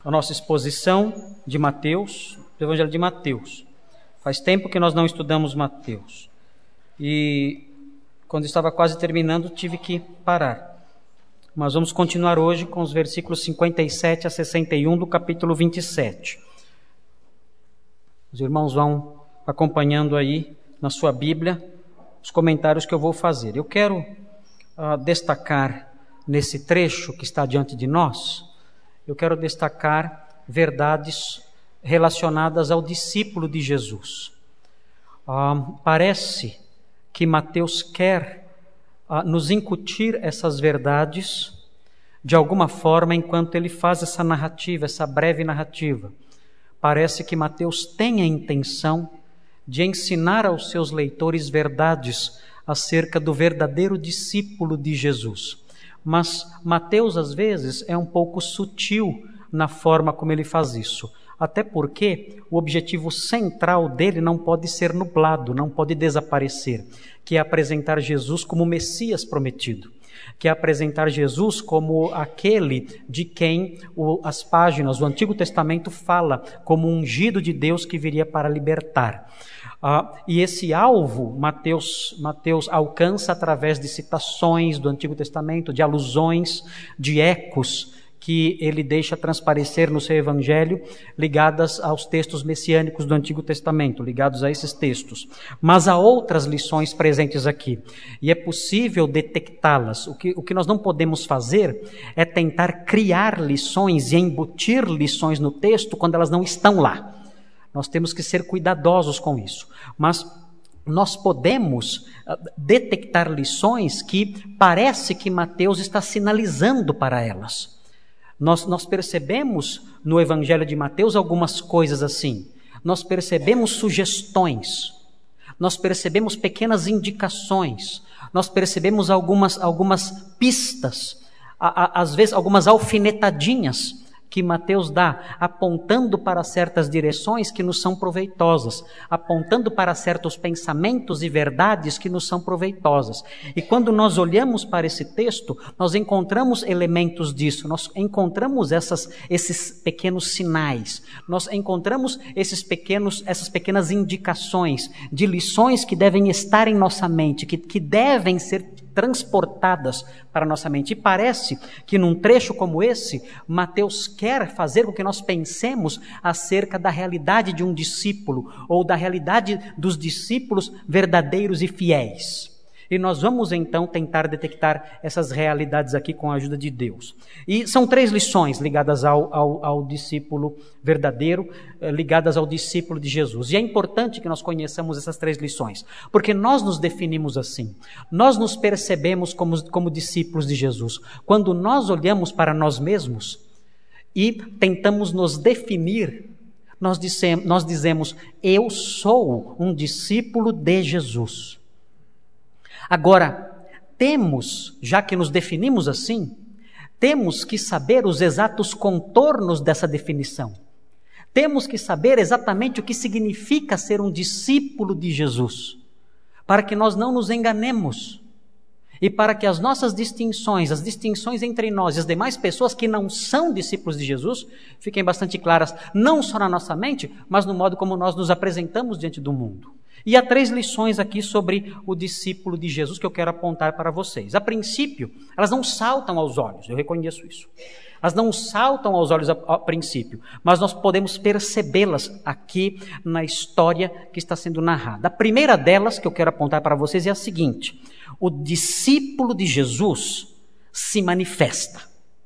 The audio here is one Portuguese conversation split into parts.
a nossa exposição de Mateus, do Evangelho de Mateus. Faz tempo que nós não estudamos Mateus. E quando estava quase terminando, tive que parar. Mas vamos continuar hoje com os versículos 57 a 61 do capítulo 27. Os irmãos vão acompanhando aí na sua Bíblia os comentários que eu vou fazer. Eu quero destacar nesse trecho que está diante de nós, eu quero destacar verdades relacionadas ao discípulo de Jesus. Parece que Mateus quer nos incutir essas verdades de alguma forma enquanto ele faz essa narrativa, essa breve narrativa. Parece que Mateus tem a intenção de ensinar aos seus leitores verdades acerca do verdadeiro discípulo de Jesus. Mas Mateus, às vezes, é um pouco sutil na forma como ele faz isso. Até porque o objetivo central dele não pode ser nublado, não pode desaparecer, que é apresentar Jesus como o Messias prometido, que é apresentar Jesus como aquele de quem as páginas do Antigo Testamento fala como um ungido de Deus que viria para libertar. E esse alvo Mateus alcança através de citações do Antigo Testamento, de alusões, de ecos que ele deixa transparecer no seu evangelho, ligadas aos textos messiânicos do Antigo Testamento, ligados a esses textos. Mas há outras lições presentes aqui, e é possível detectá-las. O que nós não podemos fazer é tentar criar lições e embutir lições no texto quando elas não estão lá. Nós temos que ser cuidadosos com isso. Mas nós podemos detectar lições que parece que Mateus está sinalizando para elas. Nós percebemos no Evangelho de Mateus algumas coisas assim. Nós percebemos sugestões, nós percebemos pequenas indicações, nós percebemos algumas pistas, às vezes algumas alfinetadinhas que Mateus dá, apontando para certas direções que nos são proveitosas, apontando para certos pensamentos e verdades que nos são proveitosas. E quando nós olhamos para esse texto, nós encontramos elementos disso, nós encontramos esses pequenos sinais, nós encontramos essas pequenas indicações de lições que devem estar em nossa mente, que devem ser transportadas para a nossa mente. E parece que num trecho como esse, Mateus quer fazer com que nós pensemos acerca da realidade de um discípulo, ou da realidade dos discípulos verdadeiros e fiéis. E nós vamos então tentar detectar essas realidades aqui com a ajuda de Deus. E são 3 lições ligadas ao discípulo verdadeiro, ligadas ao discípulo de Jesus. E é importante que nós conheçamos essas 3 lições, porque nós nos definimos assim. Nós nos percebemos como discípulos de Jesus. Quando nós olhamos para nós mesmos e tentamos nos definir, nós dizemos, eu sou um discípulo de Jesus. Agora, já que nos definimos assim, temos que saber os exatos contornos dessa definição. Temos que saber exatamente o que significa ser um discípulo de Jesus, para que nós não nos enganemos e para que as nossas distinções, as distinções entre nós e as demais pessoas que não são discípulos de Jesus, fiquem bastante claras, não só na nossa mente, mas no modo como nós nos apresentamos diante do mundo. E há 3 lições aqui sobre o discípulo de Jesus que eu quero apontar para vocês. A princípio, elas não saltam aos olhos, eu reconheço isso. Elas não saltam aos olhos a princípio, mas nós podemos percebê-las aqui na história que está sendo narrada. A primeira delas que eu quero apontar para vocês é a seguinte: o discípulo de Jesus se manifesta.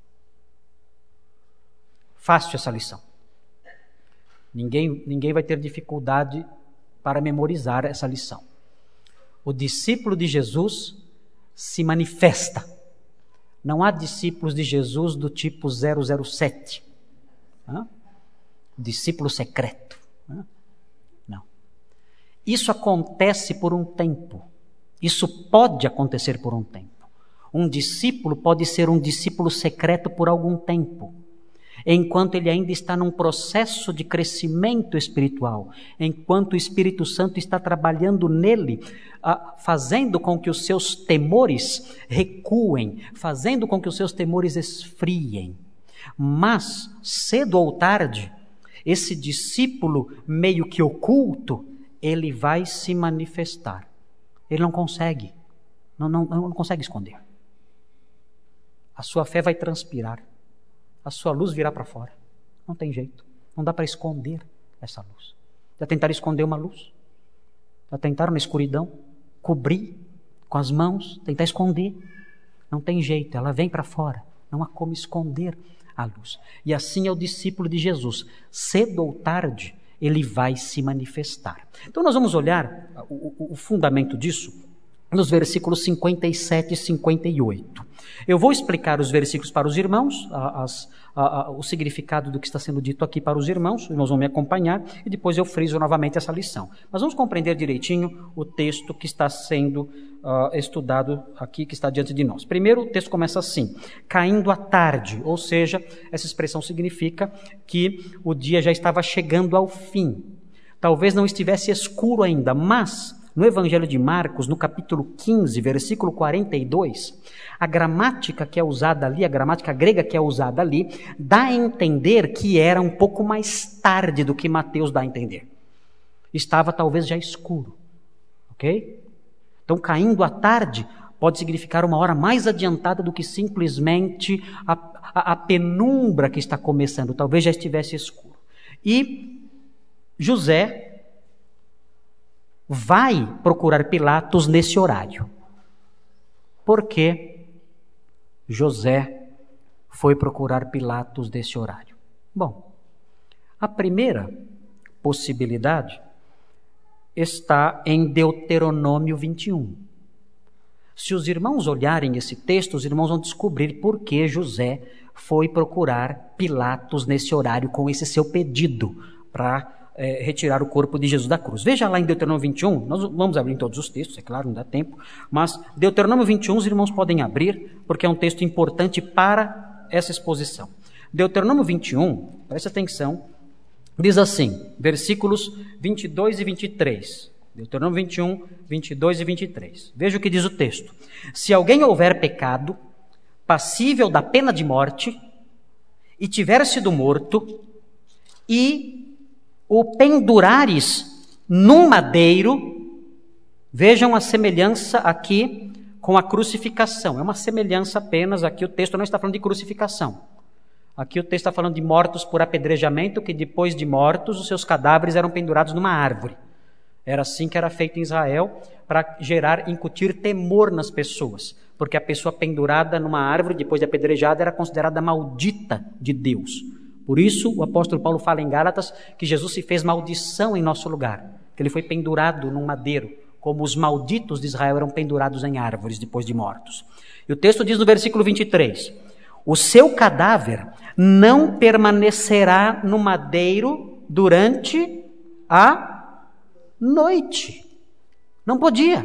Fácil essa lição. Ninguém vai ter dificuldade para memorizar essa lição. O discípulo de Jesus se manifesta. Não há discípulos de Jesus do tipo 007. Discípulo secreto. Não. Isso acontece por um tempo. Isso pode acontecer por um tempo. Um discípulo pode ser um discípulo secreto por algum tempo, enquanto ele ainda está num processo de crescimento espiritual, enquanto o Espírito Santo está trabalhando nele, fazendo com que os seus temores recuem, fazendo com que os seus temores esfriem. Mas, cedo ou tarde, esse discípulo meio que oculto, ele vai se manifestar. Ele não consegue, não consegue esconder. A sua fé vai transpirar, a sua luz virá para fora. Não tem jeito, não dá para esconder essa luz. Já tentaram esconder uma luz? Já tentaram na escuridão cobrir com as mãos, tentar esconder? Não tem jeito, ela vem para fora, não há como esconder a luz. E assim é o discípulo de Jesus, cedo ou tarde, ele vai se manifestar. Então nós vamos olhar o fundamento disso nos versículos 57 e 58. Eu vou explicar os versículos para os irmãos, o significado do que está sendo dito aqui para os irmãos vão me acompanhar, e depois eu friso novamente essa lição. Mas vamos compreender direitinho o texto que está sendo estudado aqui, que está diante de nós. Primeiro, o texto começa assim: caindo a tarde, ou seja, essa expressão significa que o dia já estava chegando ao fim. Talvez não estivesse escuro ainda, mas no Evangelho de Marcos, no capítulo 15, versículo 42, a gramática que é usada ali, a gramática grega que é usada ali, dá a entender que era um pouco mais tarde do que Mateus dá a entender. Estava talvez já escuro, ok? Então, caindo à tarde pode significar uma hora mais adiantada do que simplesmente a penumbra que está começando, talvez já estivesse escuro. E José vai procurar Pilatos nesse horário. Por que José foi procurar Pilatos nesse horário? Bom, a primeira possibilidade está em Deuteronômio 21. Se os irmãos olharem esse texto, os irmãos vão descobrir por que José foi procurar Pilatos nesse horário com esse seu pedido para retirar o corpo de Jesus da cruz. Veja lá em Deuteronômio 21, nós vamos abrir em todos os textos, é claro, não dá tempo, mas Deuteronômio 21 os irmãos podem abrir, porque é um texto importante para essa exposição. Deuteronômio 21, preste atenção, diz assim, versículos 22 e 23. Deuteronômio 21, 22 e 23. Veja o que diz o texto. Se alguém houver pecado, passível da pena de morte, e tiver sido morto, e o pendurares num madeiro, vejam a semelhança aqui com a crucificação. É uma semelhança apenas, aqui o texto não está falando de crucificação. Aqui o texto está falando de mortos por apedrejamento, que depois de mortos, os seus cadáveres eram pendurados numa árvore. Era assim que era feito em Israel, para incutir temor nas pessoas. Porque a pessoa pendurada numa árvore, depois de apedrejada, era considerada maldita de Deus. Por isso, o apóstolo Paulo fala em Gálatas que Jesus se fez maldição em nosso lugar, que ele foi pendurado num madeiro, como os malditos de Israel eram pendurados em árvores depois de mortos. E o texto diz no versículo 23, o seu cadáver não permanecerá no madeiro durante a noite. Não podia.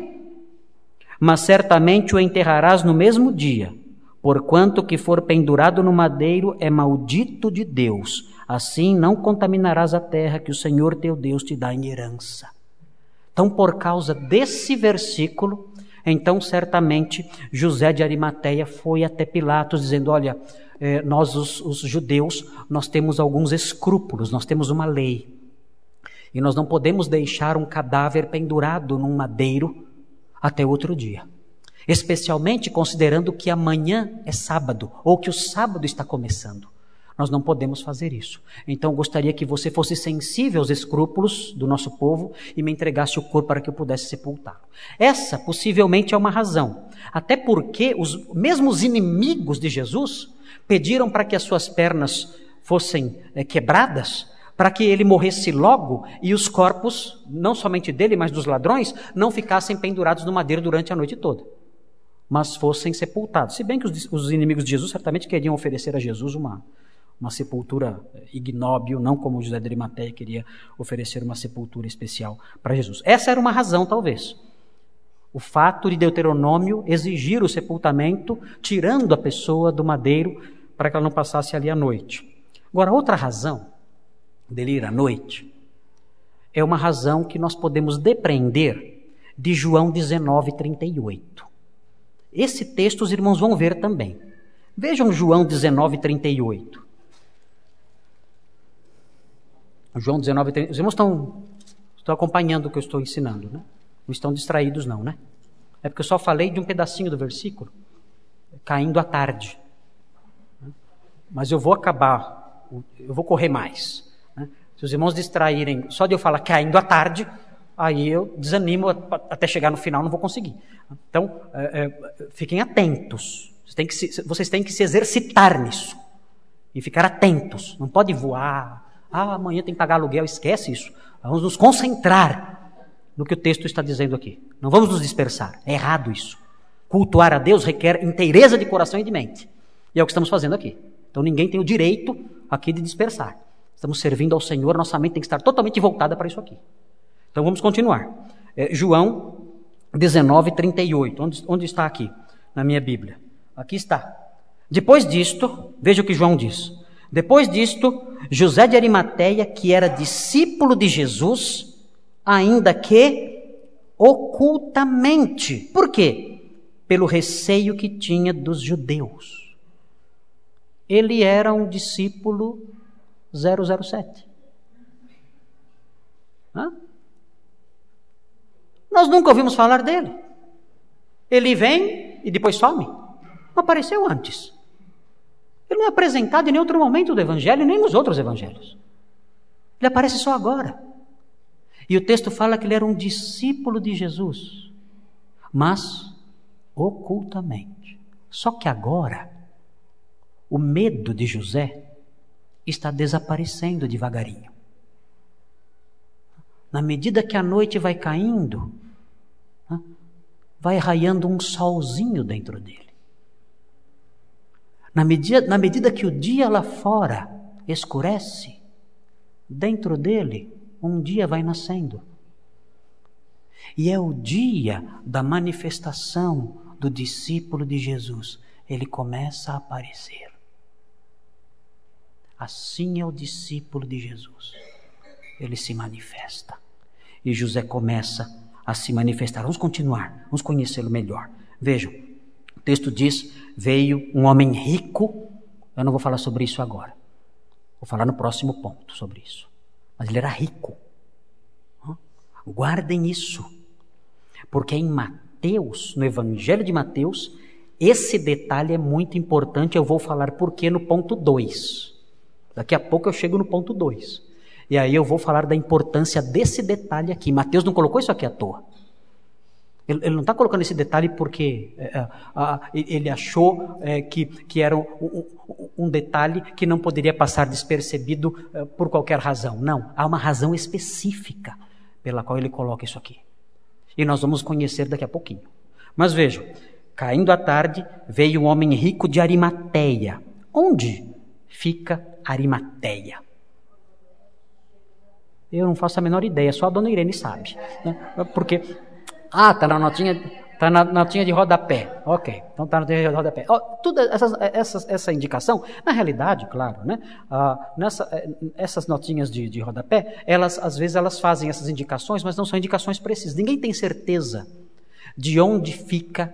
Mas certamente o enterrarás no mesmo dia. Porquanto que for pendurado no madeiro é maldito de Deus. Assim não contaminarás a terra que o Senhor teu Deus te dá em herança. Então, por causa desse versículo, então certamente José de Arimateia foi até Pilatos dizendo, olha, nós os judeus, nós temos alguns escrúpulos, nós temos uma lei. E nós não podemos deixar um cadáver pendurado num madeiro até outro dia. Especialmente considerando que amanhã é sábado, ou que o sábado está começando. Nós não podemos fazer isso. Então eu gostaria que você fosse sensível aos escrúpulos do nosso povo e me entregasse o corpo para que eu pudesse sepultá-lo. Essa possivelmente é uma razão. Até porque mesmo os inimigos de Jesus pediram para que as suas pernas fossem quebradas, para que ele morresse logo e os corpos, não somente dele, mas dos ladrões, não ficassem pendurados no madeiro durante a noite toda, mas fossem sepultados. Se bem que os inimigos de Jesus certamente queriam oferecer a Jesus uma sepultura ignóbil, não como José de Arimateia queria oferecer uma sepultura especial para Jesus. Essa era uma razão, talvez. O fato de Deuteronômio exigir o sepultamento, tirando a pessoa do madeiro, para que ela não passasse ali a noite. Agora, outra razão dele ir à noite é uma razão que nós podemos depreender de João 19:38. Esse texto os irmãos vão ver também. Vejam João 19:38. João 19, 30. Os irmãos estão acompanhando o que eu estou ensinando, né? Não estão distraídos não, né? É porque eu só falei de um pedacinho do versículo, caindo à tarde. Mas eu vou acabar, eu vou correr mais, né? Se os irmãos distraírem, só de eu falar caindo à tarde, aí eu desanimo até chegar no final, não vou conseguir. Então, fiquem atentos. Vocês têm que se exercitar nisso. E ficar atentos. Não pode voar. Amanhã tem que pagar aluguel. Esquece isso. Vamos nos concentrar no que o texto está dizendo aqui. Não vamos nos dispersar. É errado isso. Cultuar a Deus requer inteireza de coração e de mente. E é o que estamos fazendo aqui. Então ninguém tem o direito aqui de dispersar. Estamos servindo ao Senhor. Nossa mente tem que estar totalmente voltada para isso aqui. Então vamos continuar. João 19, 38. Onde está aqui na minha Bíblia? Aqui está. Depois disto, veja o que João diz. Depois disto, José de Arimateia, que era discípulo de Jesus, ainda que ocultamente. Por quê? Pelo receio que tinha dos judeus. Ele era um discípulo 007. Nós nunca ouvimos falar dele. Ele vem e depois some. Não apareceu antes. Ele não é apresentado em nenhum outro momento do Evangelho, nem nos outros Evangelhos. Ele aparece só agora. E o texto fala que ele era um discípulo de Jesus, mas ocultamente. Só que agora, o medo de José está desaparecendo devagarinho. Na medida que a noite vai caindo, vai raiando um solzinho dentro dele. Na medida que o dia lá fora escurece, dentro dele, um dia vai nascendo. E é o dia da manifestação do discípulo de Jesus. Ele começa a aparecer. Assim é o discípulo de Jesus. Ele se manifesta. E José começa a se manifestar. Vamos continuar, vamos conhecê-lo melhor. Vejam, o texto diz, veio um homem rico. Eu não vou falar sobre isso agora. Vou falar no próximo ponto sobre isso. Mas ele era rico. Guardem isso. Porque em Mateus, no Evangelho de Mateus, esse detalhe é muito importante. Eu vou falar por quê no ponto 2. Daqui a pouco eu chego no ponto 2. E aí eu vou falar da importância desse detalhe aqui. Mateus não colocou isso aqui à toa. Ele não está colocando esse detalhe porque ele achou que era um detalhe que não poderia passar despercebido por qualquer razão. Não, há uma razão específica pela qual ele coloca isso aqui. E nós vamos conhecer daqui a pouquinho. Mas vejam, caindo à tarde, veio um homem rico de Arimateia. Onde fica Arimateia? Eu não faço a menor ideia, só a dona Irene sabe. Né? Porque, está na notinha de rodapé. Ok, então está na notinha de rodapé. Toda essa indicação, na realidade, claro, né? Essas notinhas de rodapé, às vezes elas fazem essas indicações, mas não são indicações precisas. Ninguém tem certeza de onde fica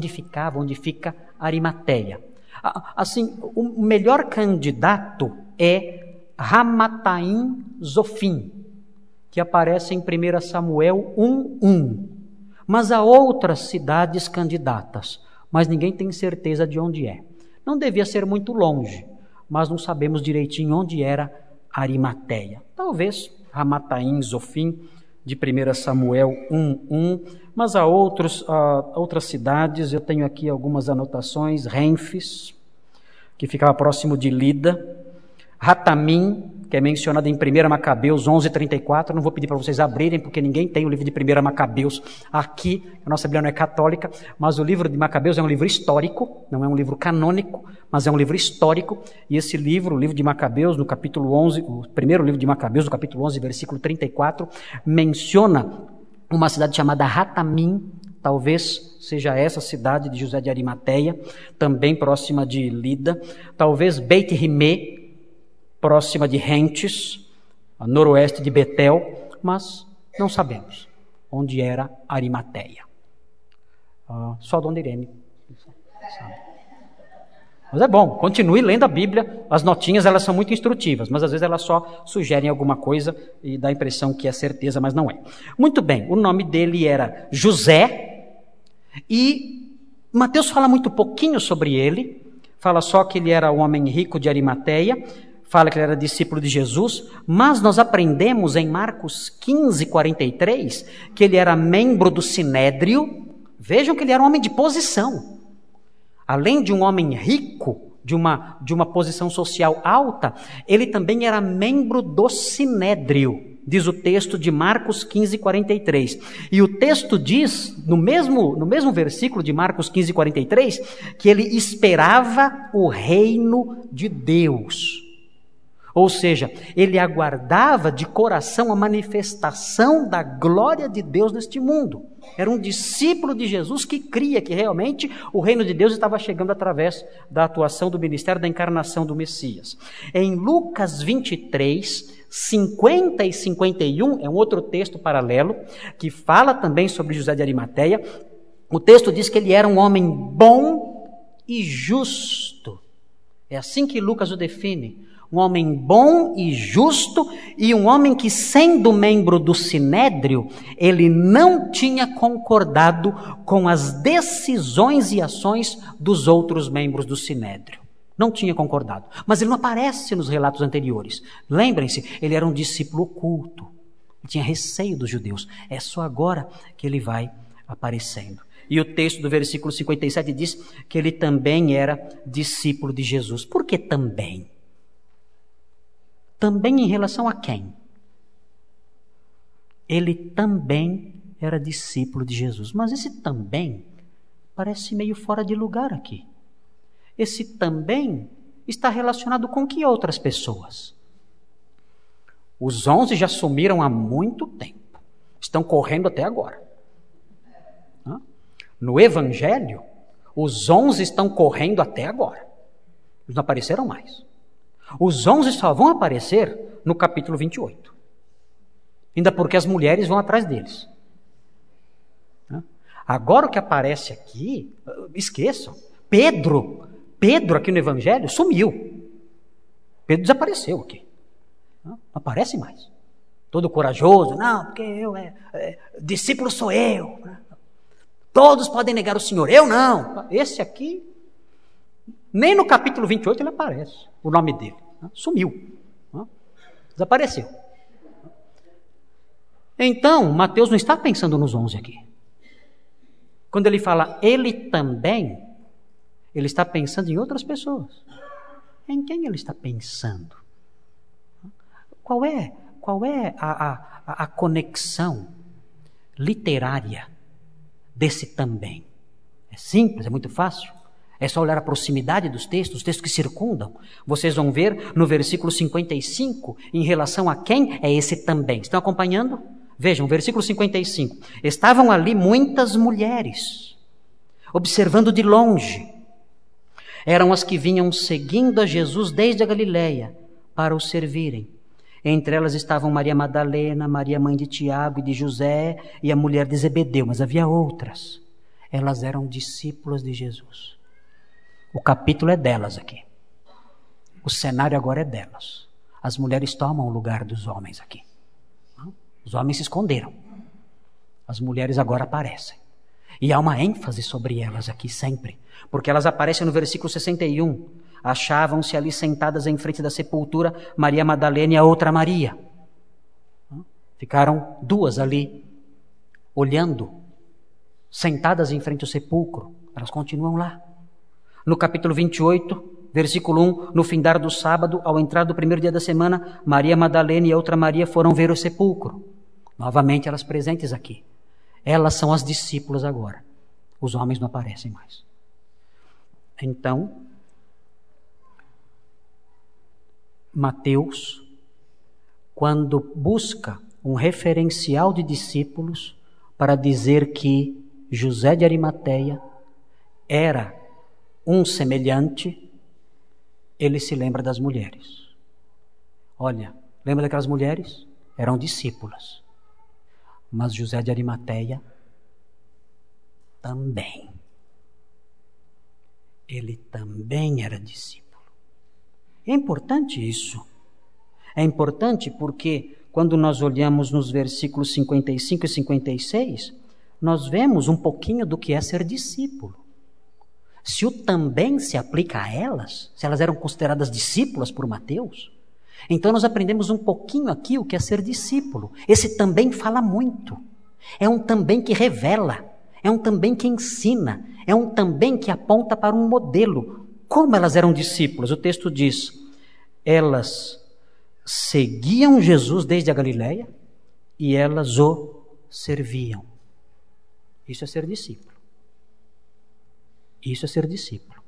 Arimateia. Assim, o melhor candidato é Ramataim Zofim, que aparece em 1 Samuel 1:1. Mas há outras cidades candidatas, mas ninguém tem certeza de onde é. Não devia ser muito longe, mas não sabemos direitinho onde era Arimateia. Talvez Ramataim Zofim, de 1 Samuel 1:1, mas há outras cidades. Eu tenho aqui algumas anotações. Renfis, que ficava próximo de Lida. Ratamim, que é mencionado em 1 Macabeus 11:34. Não vou pedir para vocês abrirem, porque ninguém tem o livro de 1 Macabeus aqui. A nossa Bíblia não é católica, mas o livro de Macabeus é um livro histórico, não é um livro canônico, mas é um livro histórico. E esse livro, o livro de Macabeus, no capítulo 11, o primeiro livro de Macabeus, no capítulo 11, versículo 34, menciona uma cidade chamada Ratamim. Talvez seja essa cidade de José de Arimateia, também próxima de Lida. Talvez Beit Rimé, próxima de Rentes, a noroeste de Betel, mas não sabemos onde era Arimateia. Só a dona Irene sabe. Mas é bom, continue lendo a Bíblia. As notinhas, elas são muito instrutivas, mas às vezes elas só sugerem alguma coisa e dá a impressão que é certeza, mas não é. Muito bem, o nome dele era José, e Mateus fala muito pouquinho sobre ele, fala só que ele era um homem rico de Arimateia, fala que ele era discípulo de Jesus, mas nós aprendemos em Marcos 15, 43, que ele era membro do Sinédrio. Vejam que ele era um homem de posição. Além de um homem rico, de uma posição social alta, ele também era membro do Sinédrio, diz o texto de Marcos 15, 43. E o texto diz, no mesmo versículo de Marcos 15, 43, que ele esperava o reino de Deus. Ou seja, ele aguardava de coração a manifestação da glória de Deus neste mundo. Era um discípulo de Jesus que cria que realmente o reino de Deus estava chegando através da atuação do ministério da encarnação do Messias. Em Lucas 23, 50 e 51, é um outro texto paralelo, que fala também sobre José de Arimateia. O texto diz que ele era um homem bom e justo. É assim que Lucas o define. Um homem bom e justo, e um homem que, sendo membro do Sinédrio, ele não tinha concordado com as decisões e ações dos outros membros do Sinédrio. Não tinha concordado. Mas ele não aparece nos relatos anteriores. Lembrem-se, ele era um discípulo oculto. Ele tinha receio dos judeus. É só agora que ele vai aparecendo. E o texto do versículo 57 diz que ele também era discípulo de Jesus. Por que também? Também em relação a quem? Ele também era discípulo de Jesus. Mas esse também parece meio fora de lugar aqui. Esse também está relacionado com que outras pessoas? Os 11 já sumiram há muito tempo. Estão correndo até agora. No Evangelho, os 11 estão correndo até agora. Eles não apareceram mais. Os 11 só vão aparecer no capítulo 28. Ainda porque as mulheres vão atrás deles. Agora o que aparece aqui, esqueçam. Pedro aqui no Evangelho sumiu. Pedro desapareceu aqui. Não aparece mais. Todo corajoso. Não, porque discípulo sou eu. Todos podem negar o Senhor. Eu não. Esse aqui... Nem no capítulo 28 ele aparece, o nome dele. Sumiu. Desapareceu. Então, Mateus não está pensando nos 11 aqui. Quando ele fala ele também, ele está pensando em outras pessoas. Em quem ele está pensando? Qual é a conexão literária desse também? É simples, é muito fácil. É só olhar a proximidade dos textos, os textos que circundam. Vocês vão ver no versículo 55, em relação a quem é esse também. Estão acompanhando? Vejam, versículo 55. Estavam ali muitas mulheres, observando de longe. Eram as que vinham seguindo a Jesus desde a Galileia, para o servirem. Entre elas estavam Maria Madalena, Maria mãe de Tiago e de José, e a mulher de Zebedeu, mas havia outras. Elas eram discípulas de Jesus. O capítulo é delas aqui. O cenário agora é delas. As mulheres tomam o lugar dos homens aqui. Os homens se esconderam. As mulheres agora aparecem. E há uma ênfase sobre elas aqui sempre. Porque elas aparecem no versículo 61. Achavam-se ali sentadas em frente da sepultura Maria Madalena e a outra Maria. Ficaram duas ali, olhando, sentadas em frente ao sepulcro. Elas continuam lá. No capítulo 28, versículo 1, no findar do sábado, ao entrar do primeiro dia da semana, Maria Madalena e a outra Maria foram ver o sepulcro. Novamente elas presentes aqui. Elas são as discípulas agora. Os homens não aparecem mais. Então, Mateus, quando busca um referencial de discípulos para dizer que José de Arimateia era um semelhante, ele se lembra das mulheres. Olha, lembra daquelas mulheres? Eram discípulas. Mas José de Arimateia também. ele também era discípulo. É importante isso. É importante porque quando nós olhamos nos versículos 55 e 56, nós vemos um pouquinho do que é ser discípulo. Se o também se aplica a elas, se elas eram consideradas discípulas por Mateus, então nós aprendemos um pouquinho aqui o que é ser discípulo. Esse também fala muito. É um também que revela, é um também que ensina, é um também que aponta para um modelo. Como elas eram discípulas? O texto diz, elas seguiam Jesus desde a Galileia e elas o serviam. Isso é ser discípulo. Isso é ser discípulo.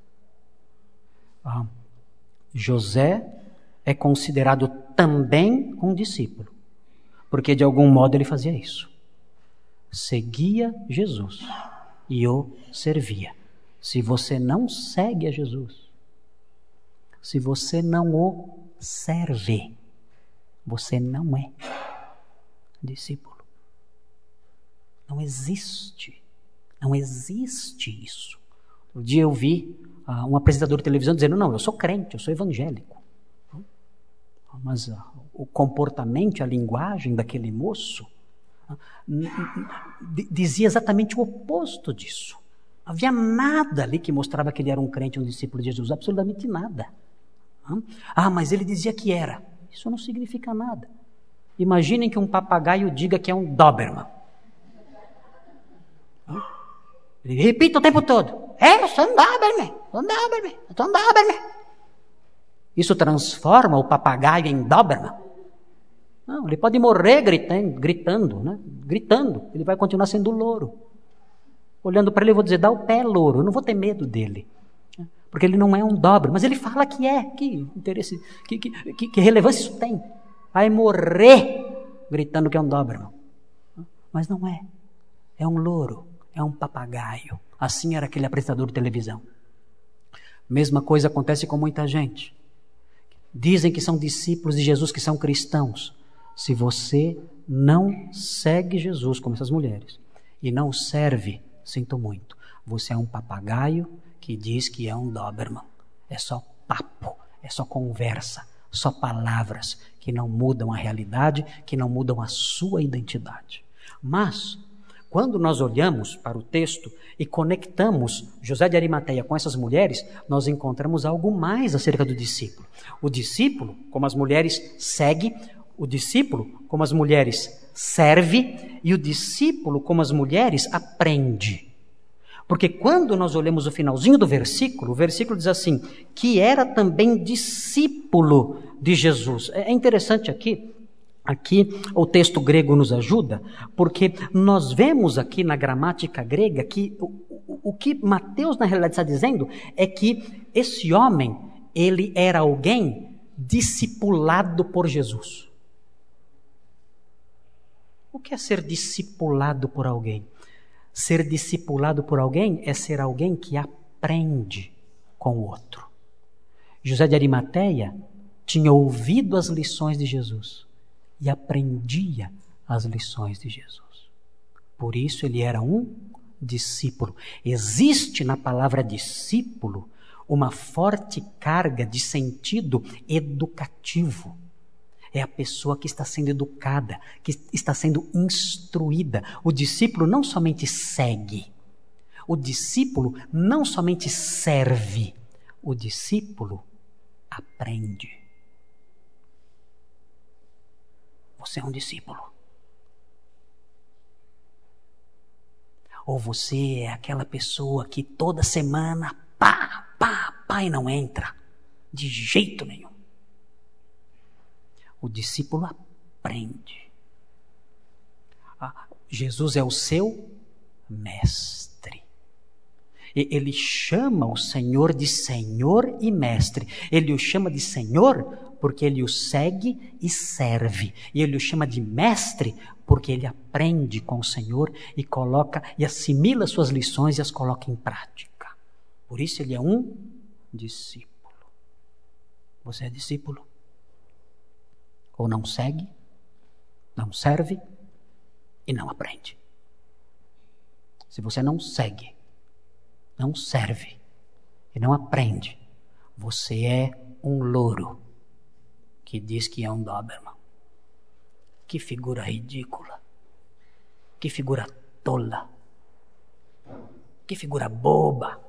José é considerado também um discípulo, porque de algum modo ele fazia isso. Seguia Jesus e o servia. Se você não segue a Jesus, se você não o serve, você não é discípulo. Não existe. Não existe isso. Um dia eu vi um apresentador de televisão dizendo, não, eu sou crente, eu sou evangélico. Mas o comportamento, a linguagem daquele moço dizia exatamente o oposto disso. Não havia nada ali que mostrava que ele era um crente, um discípulo de Jesus, absolutamente nada. Mas ele dizia que era. Isso não significa nada. Imaginem que um papagaio diga que é um Doberman. Ele repita o tempo todo. Eu sou um Doberman, sou um Doberman, eu sou um Doberman. Isso transforma o papagaio em Doberman? Não, ele pode morrer gritando, né? Gritando. Ele vai continuar sendo louro. Olhando para ele, eu vou dizer, dá o pé, louro. Eu não vou ter medo dele. Porque ele não é um Doberman. Mas ele fala que é. Que interesse, que relevância isso tem? Vai morrer gritando que é um Doberman. Mas não é. É um louro. É um papagaio. Assim era aquele apresentador de televisão. Mesma coisa acontece com muita gente. Dizem que são discípulos de Jesus, que são cristãos. Se você não segue Jesus, como essas mulheres, e não serve, sinto muito, você é um papagaio que diz que é um Doberman. É só papo, é só conversa, só palavras que não mudam a realidade, que não mudam a sua identidade. Mas, quando nós olhamos para o texto e conectamos José de Arimateia com essas mulheres, nós encontramos algo mais acerca do discípulo. O discípulo, como as mulheres, segue, o discípulo, como as mulheres, serve, e o discípulo, como as mulheres, aprende. Porque quando nós olhamos o finalzinho do versículo, o versículo diz assim, que era também discípulo de Jesus. É interessante aqui o texto grego nos ajuda, porque nós vemos aqui na gramática grega que o que Mateus na realidade está dizendo é que esse homem, ele era alguém discipulado por Jesus. O que é ser discipulado por alguém? Ser discipulado por alguém é ser alguém que aprende com o outro. José de Arimateia tinha ouvido as lições de Jesus e aprendia as lições de Jesus. Por isso ele era um discípulo. Existe na palavra discípulo uma forte carga de sentido educativo. É a pessoa que está sendo educada, que está sendo instruída. O discípulo não somente segue, o discípulo não somente serve, o discípulo aprende. Você é um discípulo. Ou você é aquela pessoa que toda semana, e não entra. De jeito nenhum. O discípulo aprende. Jesus é o seu mestre. Ele chama o Senhor de Senhor e Mestre. Ele o chama de Senhor porque ele o segue e serve. E ele o chama de Mestre porque ele aprende com o Senhor e coloca e assimila suas lições e as coloca em prática. Por isso ele é um discípulo. Você é discípulo? Ou não segue, não serve e não aprende. Se você não segue, não serve e não aprende. Você é um louro que diz que é um Doberman. Que figura ridícula. Que figura tola. Que figura boba.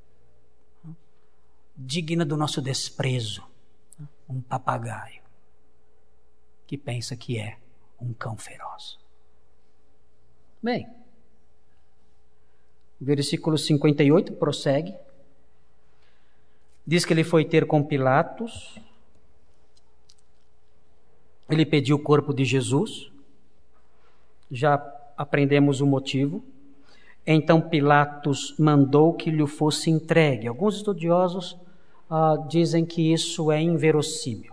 Digna do nosso desprezo. Um papagaio que pensa que é um cão feroz. Bem, versículo 58 prossegue. Diz que ele foi ter com Pilatos. Ele pediu o corpo de Jesus. Já aprendemos o motivo. Então Pilatos mandou que lhe fosse entregue. Alguns estudiosos dizem que isso é inverossímil.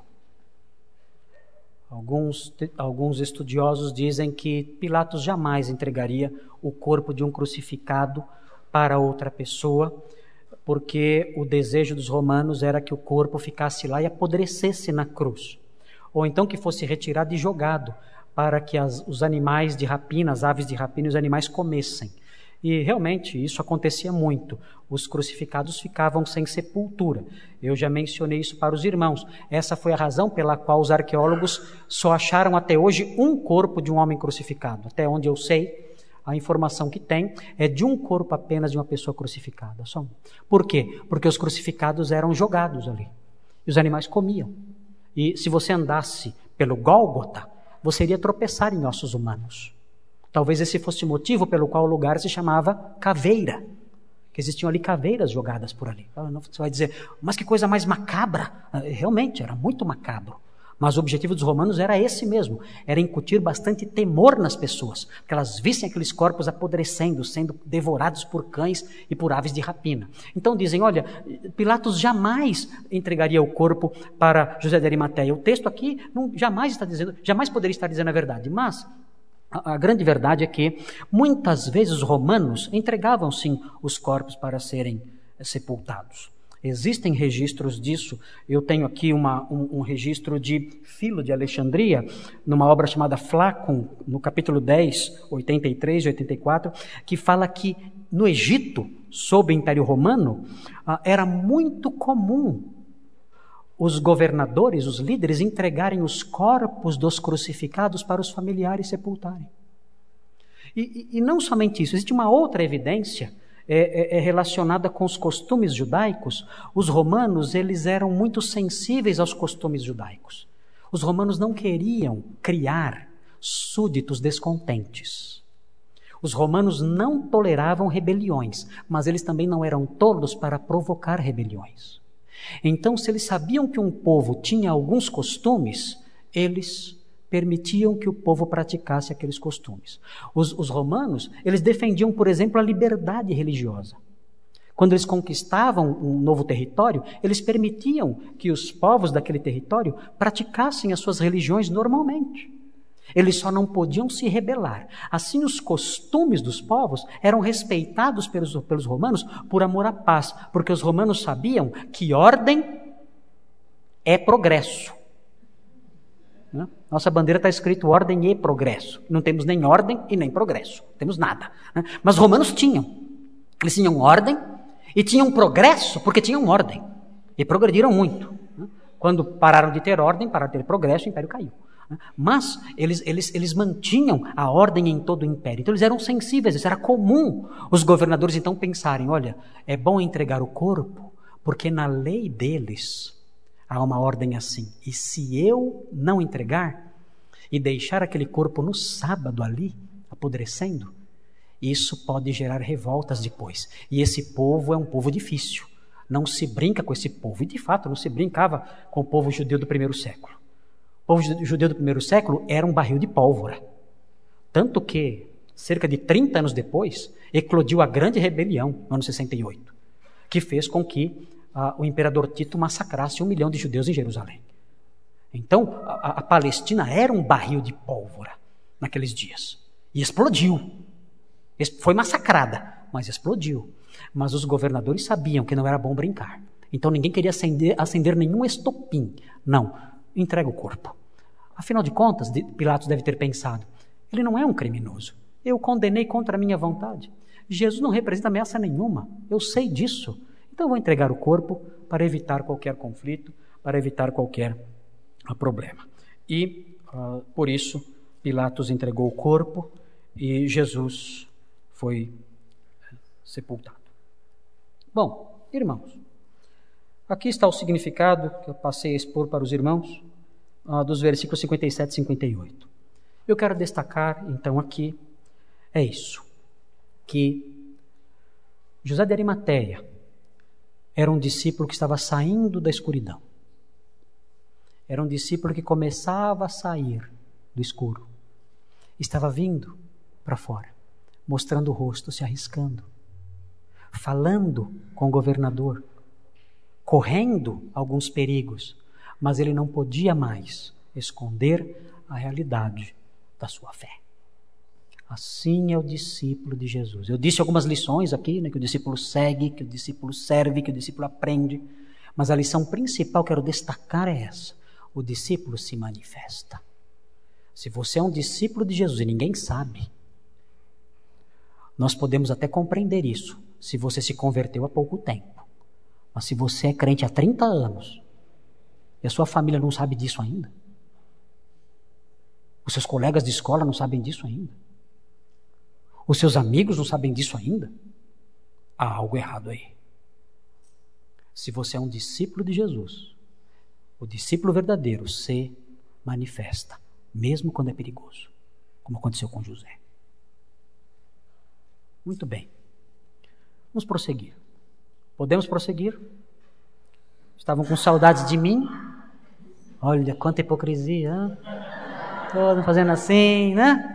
Alguns estudiosos dizem que Pilatos jamais entregaria o corpo de um crucificado para outra pessoa, porque o desejo dos romanos era que o corpo ficasse lá e apodrecesse na cruz, ou então que fosse retirado e jogado para que os animais de rapina, as aves de rapina e os animais comessem. E realmente isso acontecia muito. Os crucificados ficavam sem sepultura. Eu já mencionei isso para os irmãos. Essa foi a razão pela qual os arqueólogos só acharam até hoje um corpo de um homem crucificado. Até onde eu sei, a informação que tem é de um corpo apenas de uma pessoa crucificada. Só um. Por quê? Porque os crucificados eram jogados ali. E os animais comiam. E se você andasse pelo Gólgota, você iria tropeçar em ossos humanos. Talvez esse fosse o motivo pelo qual o lugar se chamava Caveira, que existiam ali caveiras jogadas por ali. Você vai dizer, mas que coisa mais macabra. Realmente, era muito macabro. Mas o objetivo dos romanos era esse mesmo, era incutir bastante temor nas pessoas, que elas vissem aqueles corpos apodrecendo, sendo devorados por cães e por aves de rapina. Então dizem, olha, Pilatos jamais entregaria o corpo para José de Arimateia. O texto aqui jamais poderia estar dizendo a verdade, mas a grande verdade é que muitas vezes os romanos entregavam sim os corpos para serem sepultados. Existem registros disso. Eu tenho aqui um registro de Filo de Alexandria, numa obra chamada Flácon, no capítulo 10, 83 e 84, que fala que no Egito, sob o Império Romano, era muito comum os governadores, os líderes, entregarem os corpos dos crucificados para os familiares sepultarem. E não somente isso, existe uma outra evidência relacionada com os costumes judaicos. Os romanos, eles eram muito sensíveis aos costumes judaicos. Os romanos não queriam criar súditos descontentes. Os romanos não toleravam rebeliões, mas eles também não eram tolos para provocar rebeliões. Então, se eles sabiam que um povo tinha alguns costumes, eles permitiam que o povo praticasse aqueles costumes. Os romanos, eles defendiam, por exemplo, a liberdade religiosa. Quando eles conquistavam um novo território, eles permitiam que os povos daquele território praticassem as suas religiões normalmente. Eles só não podiam se rebelar. Assim, os costumes dos povos eram respeitados pelos romanos por amor à paz, porque os romanos sabiam que ordem é progresso. Nossa bandeira está escrito ordem e progresso. Não temos nem ordem e nem progresso. Não temos nada. Mas os romanos tinham. Eles tinham ordem e tinham progresso porque tinham ordem. E progrediram muito. Quando pararam de ter ordem, pararam de ter progresso, o império caiu. Mas eles mantinham a ordem em todo o império. Então eles eram sensíveis, isso era comum. Os governadores então pensarem, olha, é bom entregar o corpo, porque na lei deles há uma ordem assim. E se eu não entregar e deixar aquele corpo no sábado ali, apodrecendo, isso pode gerar revoltas depois. E esse povo é um povo difícil. Não se brinca com esse povo. E de fato não se brincava com o povo judeu do primeiro século. O povo judeu do primeiro século era um barril de pólvora. Tanto que, cerca de 30 anos depois, eclodiu a grande rebelião, no ano 68, que fez com que o imperador Tito massacrasse 1 milhão de judeus em Jerusalém. Então, a Palestina era um barril de pólvora naqueles dias. E explodiu. Foi massacrada, mas explodiu. Mas os governadores sabiam que não era bom brincar. Então, ninguém queria acender nenhum estopim. Não. Entrega o corpo. Afinal de contas, Pilatos deve ter pensado, ele não é um criminoso. Eu o condenei contra a minha vontade. Jesus não representa ameaça nenhuma. Eu sei disso. Então eu vou entregar o corpo para evitar qualquer conflito, para evitar qualquer problema. E por isso Pilatos entregou o corpo e Jesus foi sepultado. Bom, irmãos, aqui está o significado que eu passei a expor para os irmãos dos versículos 57 e 58. Eu quero destacar, então, aqui, é isso, que José de Arimateia era um discípulo que estava saindo da escuridão. Era um discípulo que começava a sair do escuro. Estava vindo para fora, mostrando o rosto, se arriscando, falando com o governador, correndo alguns perigos, mas ele não podia mais esconder a realidade da sua fé. Assim é o discípulo de Jesus. Eu disse algumas lições aqui, que o discípulo segue, que o discípulo serve, que o discípulo aprende, mas a lição principal que eu quero destacar é essa: o discípulo se manifesta. Se você é um discípulo de Jesus e ninguém sabe, nós podemos até compreender isso, se você se converteu há pouco tempo. Mas se você é crente há 30 anos e a sua família não sabe disso ainda, os seus colegas de escola não sabem disso ainda, os seus amigos não sabem disso ainda, há algo errado aí. Se você é um discípulo de Jesus, o discípulo verdadeiro se manifesta, mesmo quando é perigoso, como aconteceu com José. Muito bem. Vamos prosseguir. Podemos prosseguir? Estavam com saudades de mim? Olha, quanta hipocrisia, hein? Todos fazendo assim, né?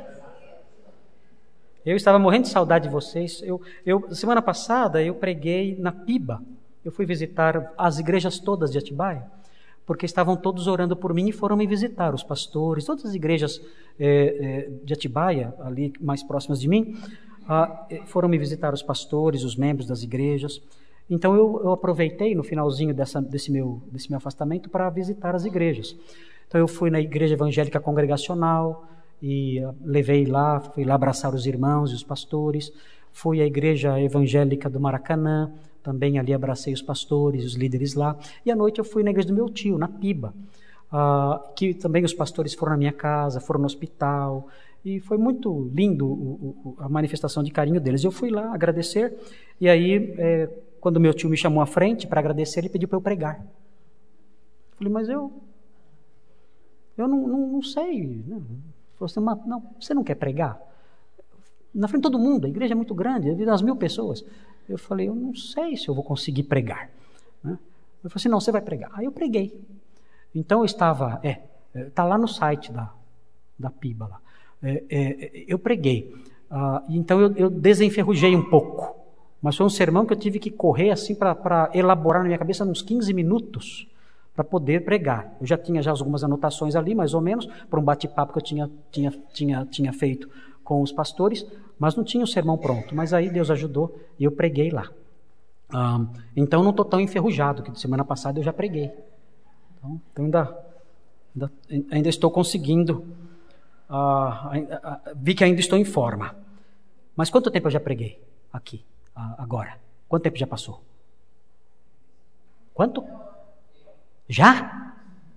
Eu estava morrendo de saudade de vocês. Semana passada eu preguei na Piba. Eu fui visitar as igrejas todas de Atibaia, porque estavam todos orando por mim e foram me visitar, os pastores, todas as igrejas de Atibaia, ali mais próximas de mim, foram me visitar os pastores, os membros das igrejas. Então eu aproveitei no finalzinho desse meu afastamento para visitar as igrejas. Então eu fui na igreja evangélica congregacional e fui lá abraçar os irmãos e os pastores. Fui à igreja evangélica do Maracanã, também ali abracei os pastores e os líderes lá. E à noite eu fui na igreja do meu tio, na Piba, que também os pastores foram na minha casa, foram no hospital. E foi muito lindo a manifestação de carinho deles. Eu fui lá agradecer e aí, quando meu tio me chamou à frente para agradecer, ele pediu para eu pregar. Falei, mas eu não sei. Não, você não quer pregar? Na frente de todo mundo, a igreja é muito grande, devido às 1000 pessoas. Eu falei, eu não sei se eu vou conseguir pregar. Ele falou assim, não, você vai pregar. Aí eu preguei. Então eu estava, está lá no site da Piba lá. Eu preguei. Então eu desenferrujei um pouco. Mas foi um sermão que eu tive que correr assim para elaborar na minha cabeça uns 15 minutos para poder pregar. Eu já tinha algumas anotações ali, mais ou menos, para um bate-papo que eu tinha feito com os pastores, mas não tinha o sermão pronto. Mas aí Deus ajudou e eu preguei lá. Então não estou tão enferrujado, que semana passada eu já preguei. Então ainda estou conseguindo, vi que ainda estou em forma. Mas quanto tempo eu já preguei aqui, agora? Quanto tempo já passou? Quanto? Já?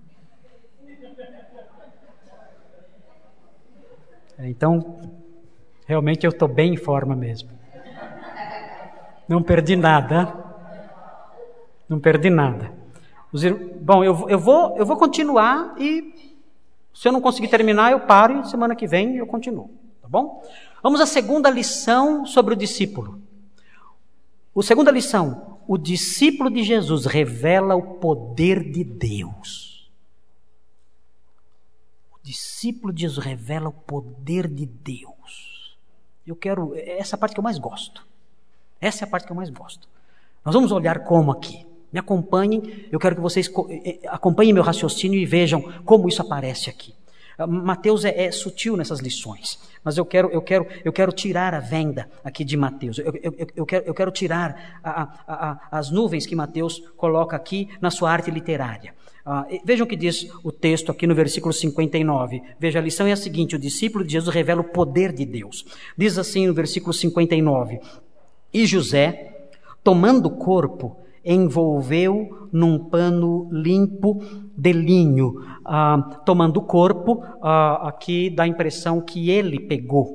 Então, realmente eu estou bem em forma mesmo. Não perdi nada. Não perdi nada. Bom, eu vou continuar e se eu não conseguir terminar, eu paro e semana que vem eu continuo. Tá bom? Vamos à segunda lição sobre o discípulo. A segunda lição. O discípulo de Jesus revela o poder de Deus. O discípulo de Jesus revela o poder de Deus. Essa é a parte que eu mais gosto. Essa é a parte que eu mais gosto. Nós vamos olhar como aqui. Me acompanhem, eu quero que vocês acompanhem meu raciocínio e vejam como isso aparece aqui. Mateus é sutil nessas lições, mas eu quero tirar a venda aqui de Mateus. Eu quero tirar as nuvens que Mateus coloca aqui na sua arte literária. Vejam o que diz o texto aqui no versículo 59. Veja, a lição é a seguinte: o discípulo de Jesus revela o poder de Deus. Diz assim no versículo 59: E José tomando o corpo, envolveu num pano limpo de linho. Tomando o corpo, aqui dá a impressão que ele pegou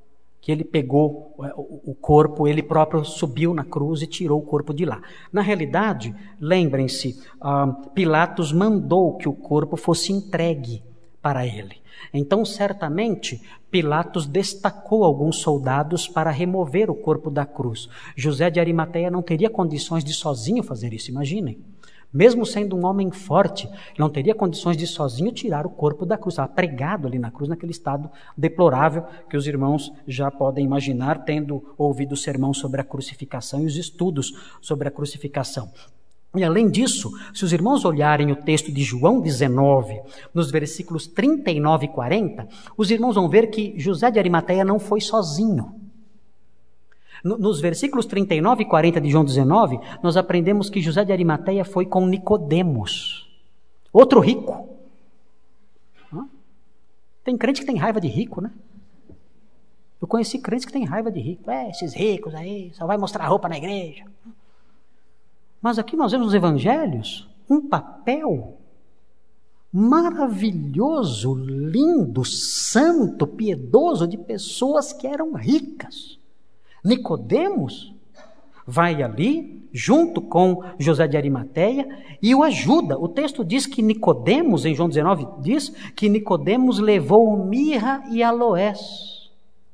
o corpo, ele próprio subiu na cruz e tirou o corpo de lá. Na realidade, lembrem-se, Pilatos mandou que o corpo fosse entregue para ele. Então, certamente, Pilatos destacou alguns soldados para remover o corpo da cruz. José de Arimateia não teria condições de sozinho fazer isso, imaginem. Mesmo sendo um homem forte, não teria condições de sozinho tirar o corpo da cruz. Estava pregado ali na cruz, naquele estado deplorável que os irmãos já podem imaginar, tendo ouvido o sermão sobre a crucificação e os estudos sobre a crucificação. E além disso, se os irmãos olharem o texto de João 19, nos versículos 39 e 40, os irmãos vão ver que José de Arimateia não foi sozinho. Nos versículos 39 e 40 de João 19, nós aprendemos que José de Arimateia foi com Nicodemos, outro rico. Tem crente que tem raiva de rico, né? Eu conheci crentes que tem raiva de rico. Esses ricos aí, só vai mostrar roupa na igreja. Mas aqui nós vemos nos evangelhos um papel maravilhoso, lindo, santo, piedoso de pessoas que eram ricas. Nicodemos vai ali junto com José de Arimateia e o ajuda. O texto diz que Nicodemos, em João 19, diz que Nicodemos levou mirra e aloés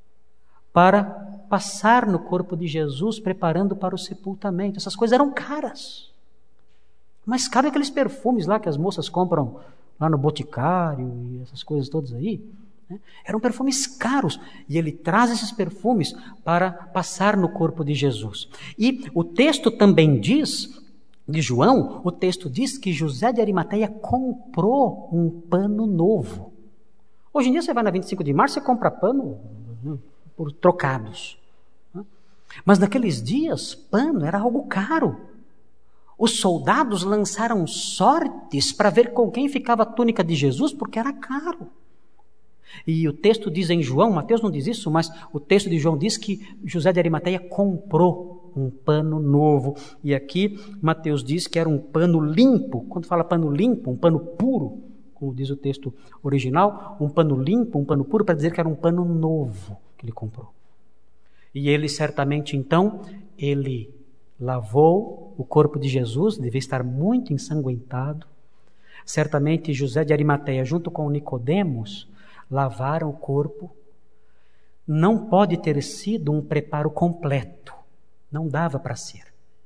para passar no corpo de Jesus, preparando para o sepultamento. Essas coisas eram caras. Mais caro é aqueles perfumes lá que as moças compram lá no Boticário e essas coisas todas aí. Eram perfumes caros. E ele traz esses perfumes para passar no corpo de Jesus. E o texto também diz, de João, o texto diz que José de Arimateia comprou um pano novo. Hoje em dia você vai na 25 de março e compra pano por trocados. Mas naqueles dias, pano era algo caro. Os soldados lançaram sortes para ver com quem ficava a túnica de Jesus, porque era caro. E o texto diz em João, Mateus não diz isso, mas o texto de João diz que José de Arimateia comprou um pano novo. E aqui Mateus diz que era um pano limpo. Quando fala pano limpo, um pano puro, como diz o texto original, um pano limpo, um pano puro, para dizer que era um pano novo que ele comprou. E ele certamente, então, ele lavou o corpo de Jesus, devia estar muito ensanguentado. Certamente José de Arimateia, junto com Nicodemos, lavaram o corpo. Não pode ter sido um preparo completo. Não dava para ser.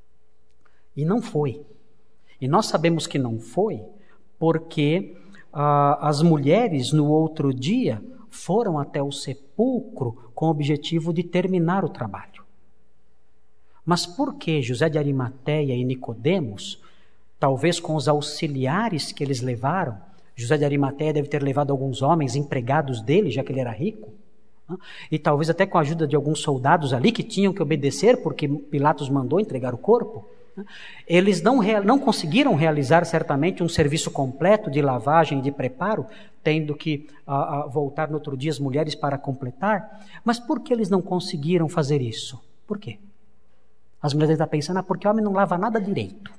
E não foi. E nós sabemos que não foi porque as mulheres no outro dia foram até o sepulcro com o objetivo de terminar o trabalho. Mas por que José de Arimateia e Nicodemos, talvez com os auxiliares que eles levaram, José de Arimateia deve ter levado alguns homens empregados dele, já que ele era rico, e talvez até com a ajuda de alguns soldados ali que tinham que obedecer, porque Pilatos mandou entregar o corpo, eles não conseguiram realizar certamente um serviço completo de lavagem e de preparo, tendo que voltar no outro dia as mulheres para completar. Mas por que eles não conseguiram fazer isso? Por quê? As mulheres estão pensando, porque o homem não lava nada direito.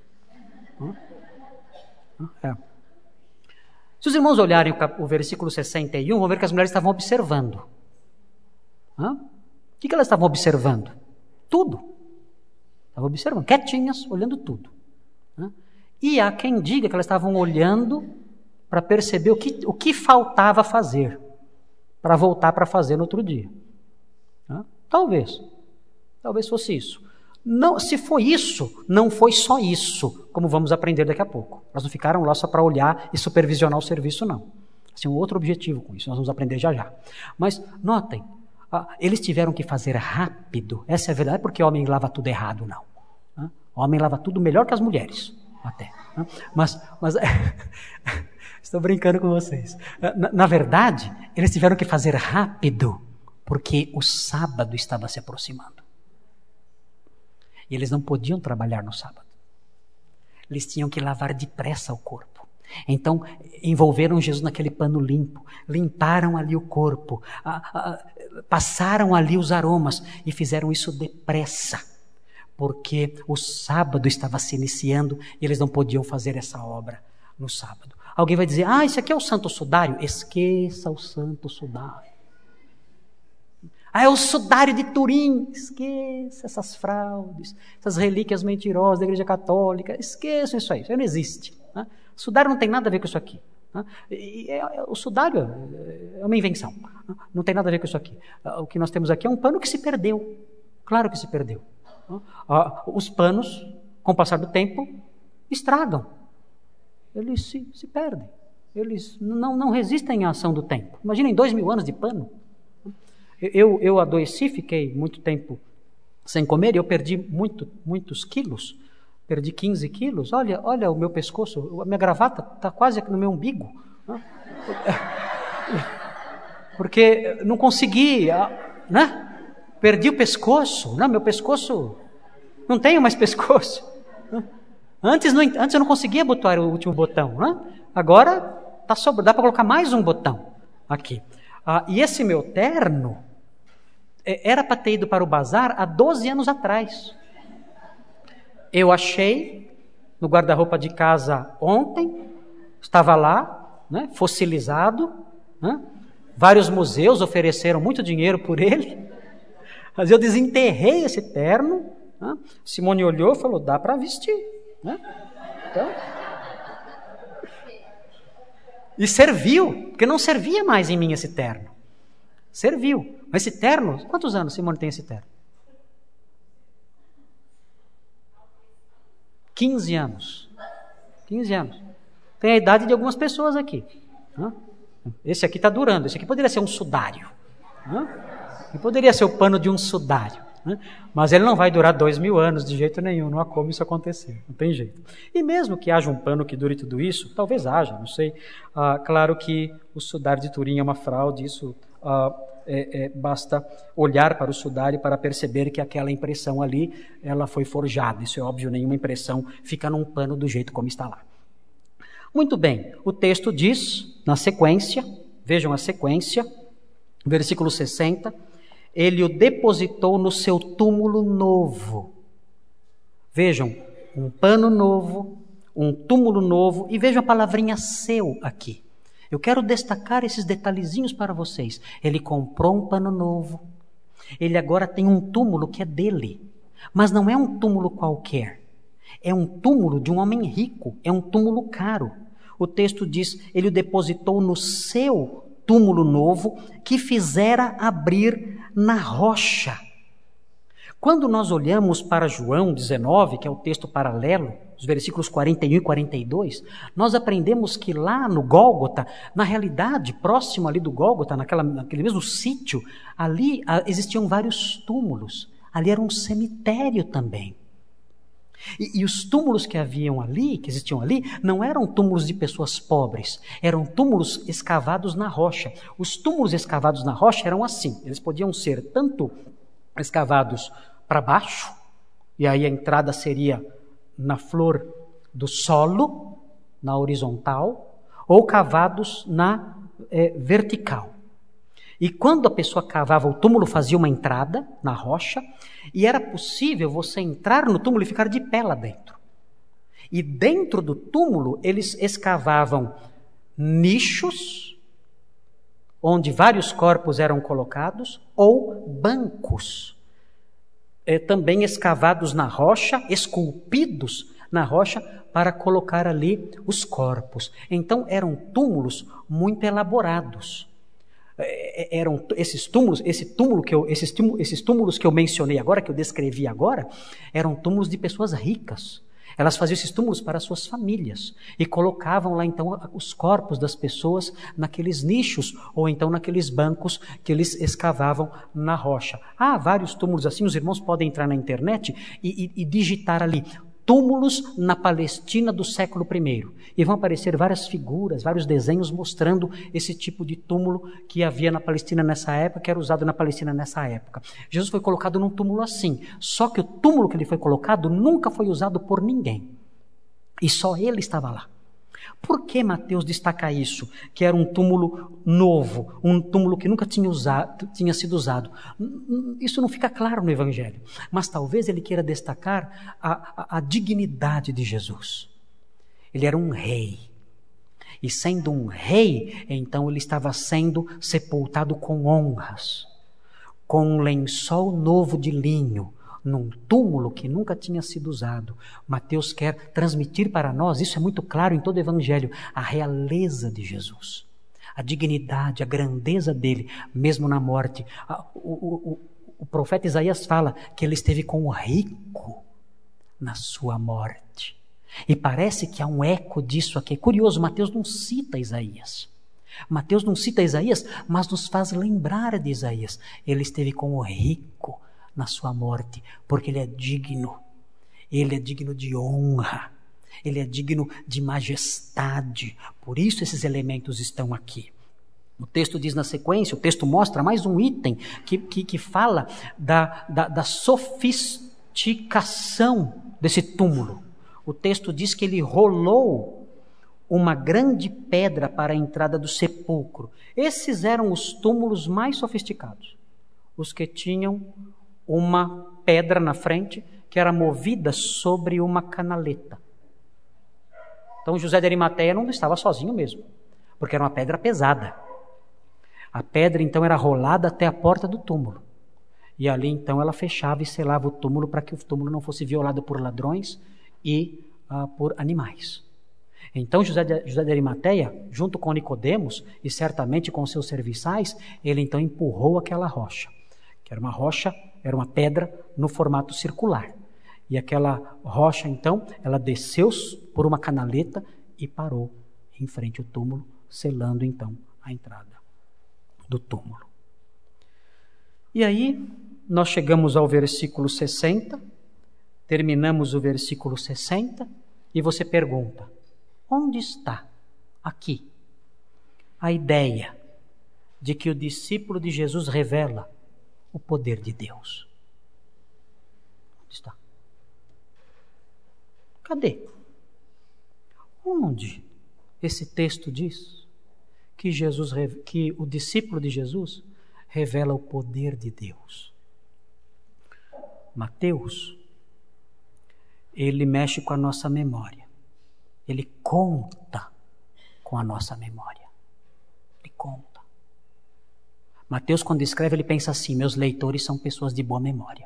Se os irmãos olharem o versículo 61, vão ver que as mulheres estavam observando. O que elas estavam observando? Tudo. Estavam observando, quietinhas, olhando tudo. E há quem diga que elas estavam olhando para perceber o que faltava fazer, para voltar para fazer no outro dia. Talvez fosse isso. Não, se foi isso, não foi só isso, como vamos aprender daqui a pouco. Elas não ficaram lá só para olhar e supervisionar o serviço, não. Tem um outro objetivo com isso, nós vamos aprender já já. Mas notem, eles tiveram que fazer rápido. Essa é a verdade, porque o homem lava tudo errado, não. O homem lava tudo melhor que as mulheres, até. Mas estou brincando com vocês. Na verdade, eles tiveram que fazer rápido, porque o sábado estava se aproximando. E eles não podiam trabalhar no sábado. Eles tinham que lavar depressa o corpo. Então, envolveram Jesus naquele pano limpo, limparam ali o corpo, passaram ali os aromas e fizeram isso depressa. porque o sábado estava se iniciando e eles não podiam fazer essa obra no sábado. Alguém vai dizer, isso aqui é o Santo Sudário. Esqueça o Santo Sudário. É o Sudário de Turim. Esqueça essas fraudes, essas relíquias mentirosas da Igreja Católica. Esqueça isso aí, isso aí não existe. Né? O Sudário não tem nada a ver com isso aqui. Né? O Sudário é uma invenção. Não tem nada a ver com isso aqui. O que nós temos aqui é um pano que se perdeu. Claro que se perdeu. Os panos, com o passar do tempo, estragam. Eles se perdem. Eles não resistem à ação do tempo. Imaginem 2000 anos de pano. Eu adoeci, fiquei muito tempo sem comer e eu perdi muitos quilos. Perdi 15 quilos. Olha o meu pescoço, a minha gravata está quase aqui no meu umbigo. Porque não consegui, né? Perdi o pescoço. Não, meu pescoço, não tenho mais pescoço. Antes eu não conseguia botar o último botão. Né? Agora dá para colocar mais um botão aqui. E esse meu terno era para ter ido para o bazar há 12 anos atrás. Eu achei no guarda-roupa de casa ontem, estava lá, né, fossilizado. Né? Vários museus ofereceram muito dinheiro por ele. Mas eu desenterrei esse terno. Né? Simone olhou e falou, dá para vestir. Né? Então, e serviu, porque não servia mais em mim esse terno. Serviu. Mas esse terno, quantos anos Simone tem esse terno? 15 anos. 15 anos. Tem a idade de algumas pessoas aqui. Né? Esse aqui está durando. Esse aqui poderia ser um sudário. Né? Poderia ser o pano de um sudário. Né? Mas ele não vai durar 2000 anos de jeito nenhum, não há como isso acontecer, não tem jeito. E mesmo que haja um pano que dure tudo isso, talvez haja, não sei. Claro que o sudário de Turim é uma fraude, isso basta olhar para o sudário para perceber que aquela impressão ali, ela foi forjada. Isso é óbvio, nenhuma impressão fica num pano do jeito como está lá. Muito bem, o texto diz, na sequência, vejam a sequência, versículo 60, ele o depositou no seu túmulo novo. Vejam, um pano novo, um túmulo novo, e vejam a palavrinha seu aqui. Eu quero destacar esses detalhezinhos para vocês. Ele comprou um pano novo, ele agora tem um túmulo que é dele, mas não é um túmulo qualquer, é um túmulo de um homem rico, é um túmulo caro. O texto diz, ele o depositou no seu túmulo novo, que fizera abrir na rocha. Quando nós olhamos para João 19, que é o texto paralelo, os versículos 41 e 42, nós aprendemos que lá no Gólgota, na realidade, próximo ali do Gólgota, naquele mesmo sítio, ali existiam vários túmulos. Ali era um cemitério também. E os túmulos que existiam ali, não eram túmulos de pessoas pobres, eram túmulos escavados na rocha. Os túmulos escavados na rocha eram assim, eles podiam ser tanto escavados para baixo, e aí a entrada seria na flor do solo, na horizontal, ou cavados na vertical. E quando a pessoa cavava o túmulo, fazia uma entrada na rocha, e era possível você entrar no túmulo e ficar de pé lá dentro. E dentro do túmulo, eles escavavam nichos, onde vários corpos eram colocados, ou bancos, também escavados na rocha, esculpidos na rocha, para colocar ali os corpos. Então eram túmulos muito elaborados. Eram esses túmulos que eu mencionei agora, que eu descrevi agora, eram túmulos de pessoas ricas. Elas faziam esses túmulos para suas famílias e colocavam lá então os corpos das pessoas naqueles nichos ou então naqueles bancos que eles escavavam na rocha. Há vários túmulos assim, os irmãos podem entrar na internet e digitar ali túmulos na Palestina do século I. E vão aparecer várias figuras, vários desenhos mostrando esse tipo de túmulo que havia na Palestina nessa época, que era usado na Palestina nessa época. Jesus foi colocado num túmulo assim, só que o túmulo que ele foi colocado nunca foi usado por ninguém. E só ele estava lá. Por que Mateus destaca isso? Que era um túmulo novo, um túmulo que nunca tinha sido usado. Isso não fica claro no Evangelho, mas talvez ele queira destacar a dignidade de Jesus. Ele era um rei, e sendo um rei, então ele estava sendo sepultado com honras, com um lençol novo de linho, num túmulo que nunca tinha sido usado. Mateus quer transmitir para nós, isso é muito claro em todo o Evangelho, a realeza de Jesus, a dignidade, a grandeza dele, mesmo na morte. O profeta Isaías fala que ele esteve com o rico na sua morte. E parece que há um eco disso aqui. É curioso, Mateus não cita Isaías. Mateus não cita Isaías, mas nos faz lembrar de Isaías. Ele esteve com o rico na sua morte, porque ele é digno de honra, ele é digno de majestade. Por isso esses elementos estão aqui. O texto diz na sequência, o texto mostra mais um item que fala da sofisticação desse túmulo. O texto diz que ele rolou uma grande pedra para a entrada do sepulcro. Esses eram os túmulos mais sofisticados, os que tinham uma pedra na frente que era movida sobre uma canaleta. Então José de Arimateia não estava sozinho mesmo, porque era uma pedra pesada. A pedra então era rolada até a porta do túmulo. E ali então ela fechava e selava o túmulo para que o túmulo não fosse violado por ladrões e por animais. Então José de Arimateia, junto com Nicodemos e certamente com seus serviçais, ele então empurrou aquela rocha, que era uma rocha, era uma pedra no formato circular. E aquela rocha então, ela desceu por uma canaleta e parou em frente ao túmulo, selando então a entrada do túmulo. E aí nós chegamos ao versículo 60, terminamos o versículo 60 e você pergunta: onde está aqui a ideia de que o discípulo de Jesus revela o poder de Deus? Onde está? Cadê? Onde esse texto diz que o discípulo de Jesus revela o poder de Deus? Mateus, ele mexe com a nossa memória. Ele conta com a nossa memória. Ele conta. Mateus, quando escreve, ele pensa assim: meus leitores são pessoas de boa memória.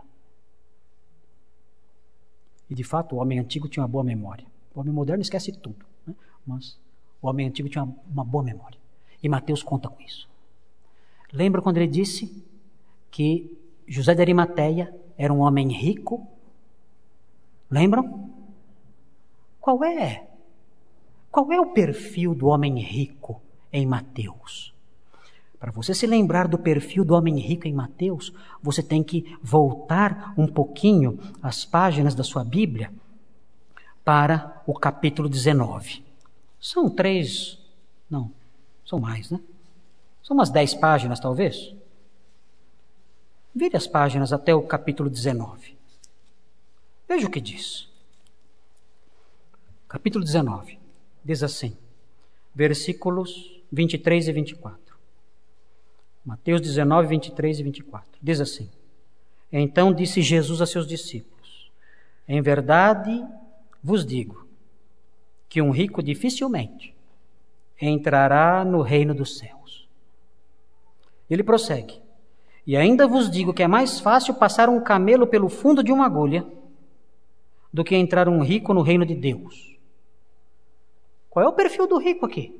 E de fato, o homem antigo tinha uma boa memória. O homem moderno esquece tudo, né? Mas o homem antigo tinha uma boa memória. E Mateus conta com isso. Lembra quando ele disse que José de Arimateia era um homem rico? Lembram? Qual é o perfil do homem rico em Mateus? Para você se lembrar do perfil do homem rico em Mateus, você tem que voltar um pouquinho as páginas da sua Bíblia para o capítulo 19. São 3, não, são mais, né? São umas 10 páginas, talvez. Vire as páginas até o capítulo 19. Veja o que diz. Capítulo 19, diz assim, versículos 23 e 24. Mateus 19, 23 e 24. Diz assim: então disse Jesus a seus discípulos: em verdade vos digo que um rico dificilmente entrará no reino dos céus. Ele prossegue: e ainda vos digo que é mais fácil passar um camelo pelo fundo de uma agulha do que entrar um rico no reino de Deus. Qual é o perfil do rico aqui?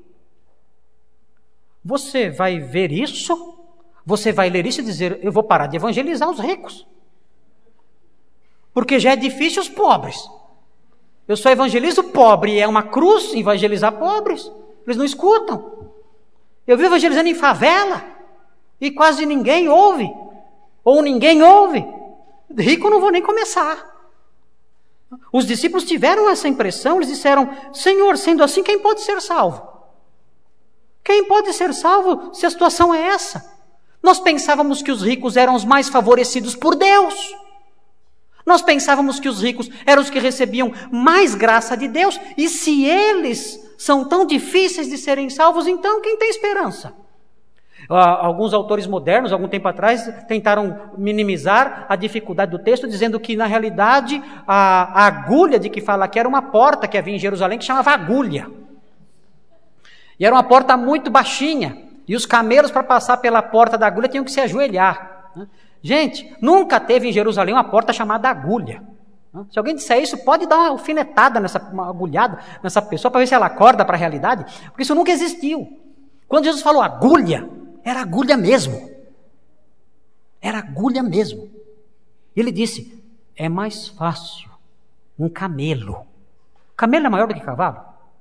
Você vai ver isso, você vai ler isso e dizer: eu vou parar de evangelizar os ricos, porque já é difícil os pobres. Eu só evangelizo pobre, e é uma cruz evangelizar pobres. Eles não escutam. Eu vivo evangelizando em favela e quase ninguém ouve, ou ninguém ouve. Rico não vou nem começar. Os discípulos tiveram essa impressão, eles disseram: Senhor, sendo assim, quem pode ser salvo? Quem pode ser salvo se a situação é essa? Nós pensávamos que os ricos eram os mais favorecidos por Deus. Nós pensávamos que os ricos eram os que recebiam mais graça de Deus, e se eles são tão difíceis de serem salvos, então quem tem esperança? Alguns autores modernos, algum tempo atrás, tentaram minimizar a dificuldade do texto, dizendo que, na realidade, a agulha de que fala aqui era uma porta que havia em Jerusalém, que chamava agulha. E era uma porta muito baixinha, e os camelos, para passar pela porta da agulha, tinham que se ajoelhar. Gente, nunca teve em Jerusalém uma porta chamada agulha. Se alguém disser isso, pode dar uma alfinetada, uma agulhada nessa pessoa, para ver se ela acorda para a realidade, porque isso nunca existiu. Quando Jesus falou agulha, era agulha mesmo. Era agulha mesmo. Ele disse, é mais fácil um camelo. Camelo é maior do que cavalo?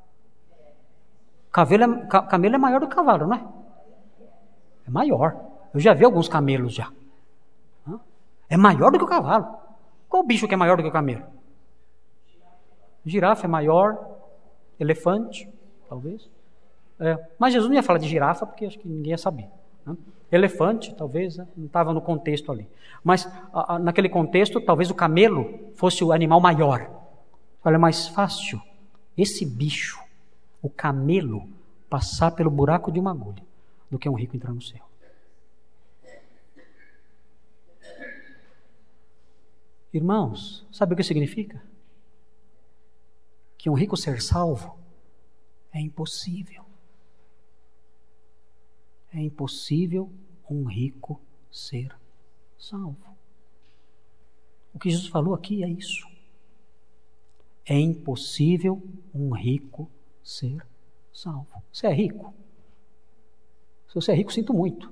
Camelo é maior do que cavalo, não é? É maior. Eu já vi alguns camelos já. É maior do que o cavalo. Qual bicho que é maior do que o camelo? Girafa é maior. Elefante, talvez. Mas Jesus não ia falar de girafa, porque acho que ninguém ia saber. Elefante, talvez, não estava no contexto ali. Mas naquele contexto, talvez o camelo fosse o animal maior. Olha, é mais fácil esse bicho, o camelo, passar pelo buraco de uma agulha, do que um rico entrar no céu. Irmãos, sabe o que significa? Que um rico ser salvo é impossível. É impossível um rico ser salvo. O que Jesus falou aqui é isso. É impossível um rico ser salvo. Você é rico? Se você é rico, sinto muito.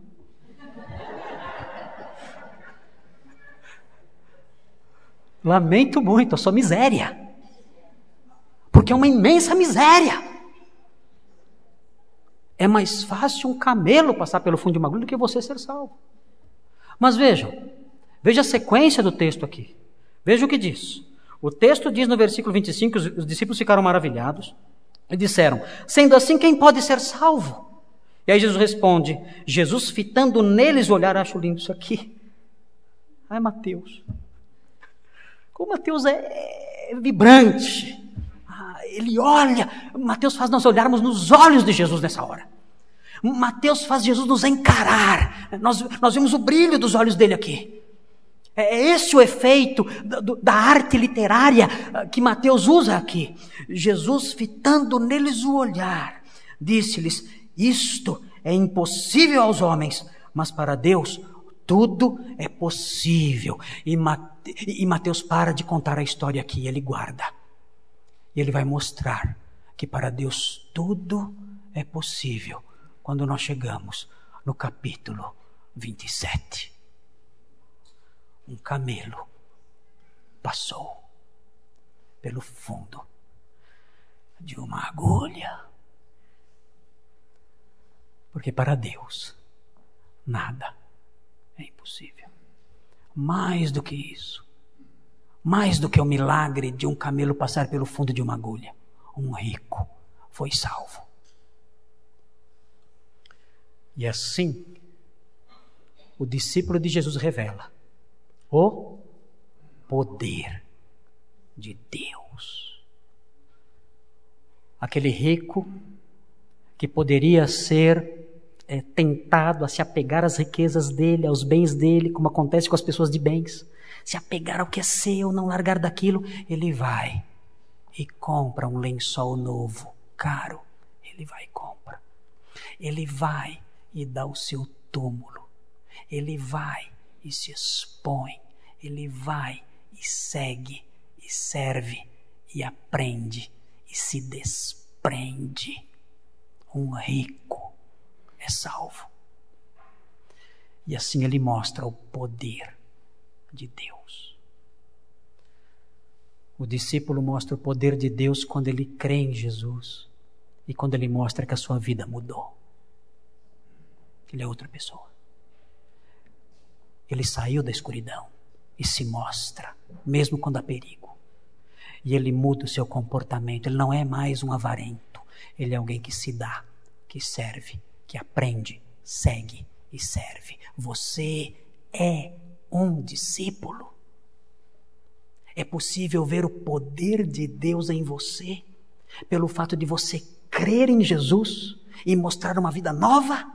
Lamento muito a sua miséria. Porque é uma imensa miséria. É mais fácil um camelo passar pelo fundo de uma agulha do que você ser salvo. Mas veja a sequência do texto aqui. Veja o que diz. O texto diz no versículo 25, os discípulos ficaram maravilhados e disseram, sendo assim, quem pode ser salvo? E aí Jesus responde, Jesus fitando neles o olhar, acho lindo isso aqui. Ai, Mateus. Como Mateus é vibrante. Ele olha, Mateus faz nós olharmos nos olhos de Jesus nessa hora. Mateus faz Jesus nos encarar. Nós vemos o brilho dos olhos dele aqui. É esse o efeito da arte literária que Mateus usa aqui. Jesus, fitando neles o olhar, disse-lhes, isto é impossível aos homens, mas para Deus tudo é possível. E Mateus para de contar a história aqui, ele guarda. E ele vai mostrar que para Deus tudo é possível quando nós chegamos no capítulo 27. Um camelo passou pelo fundo de uma agulha. Porque para Deus nada é impossível. Mais do que isso. Mais do que o milagre de um camelo passar pelo fundo de uma agulha. Um rico foi salvo. E assim, o discípulo de Jesus revela o poder de Deus. Aquele rico que poderia ser tentado a se apegar às riquezas dele, aos bens dele, como acontece com as pessoas de bens. Se apegar ao que é seu, não largar daquilo, ele vai e compra um lençol novo, caro. Ele vai e compra. Ele vai e dá o seu túmulo. Ele vai e se expõe. Ele vai e segue, e serve, e aprende, e se desprende. Um rico é salvo. E assim ele mostra o poder de Deus. O discípulo mostra o poder de Deus quando ele crê em Jesus e quando ele mostra que a sua vida mudou. Ele é outra pessoa. Ele saiu da escuridão e se mostra, mesmo quando há perigo. E ele muda o seu comportamento. Ele não é mais um avarento. Ele é alguém que se dá, que serve, que aprende, segue e serve. Você é um discípulo. É possível ver o poder de Deus em você pelo fato de você crer em Jesus e mostrar uma vida nova?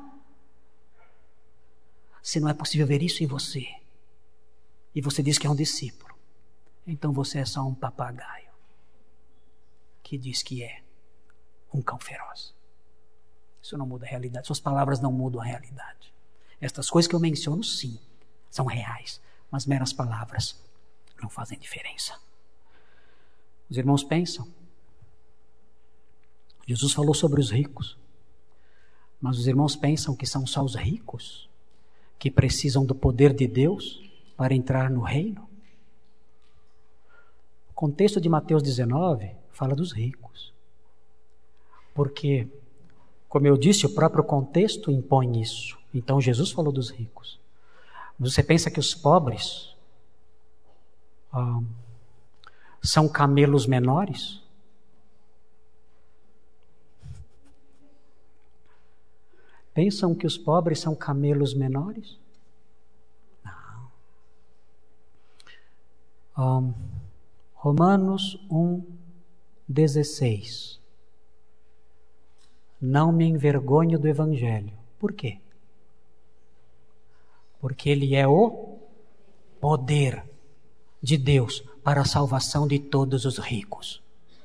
Se não é possível ver isso em você, e você diz que é um discípulo, então você é só um papagaio que diz que é um cão feroz. Isso não muda a realidade, suas palavras não mudam a realidade. Estas coisas que eu menciono, sim, são reais, mas meras palavras não fazem diferença. Os irmãos pensam, Jesus falou sobre os ricos, mas os irmãos pensam que são só os ricos que precisam do poder de Deus para entrar no reino? O contexto de Mateus 19 fala dos ricos. Porque, como eu disse, o próprio contexto impõe isso. Então Jesus falou dos ricos. Mas você pensa que os pobres são camelos menores? Pensam que os pobres são camelos menores? Não. Romanos 1:16. Não me envergonho do Evangelho. Por quê? Porque ele é o poder de Deus para a salvação de todos os ricos.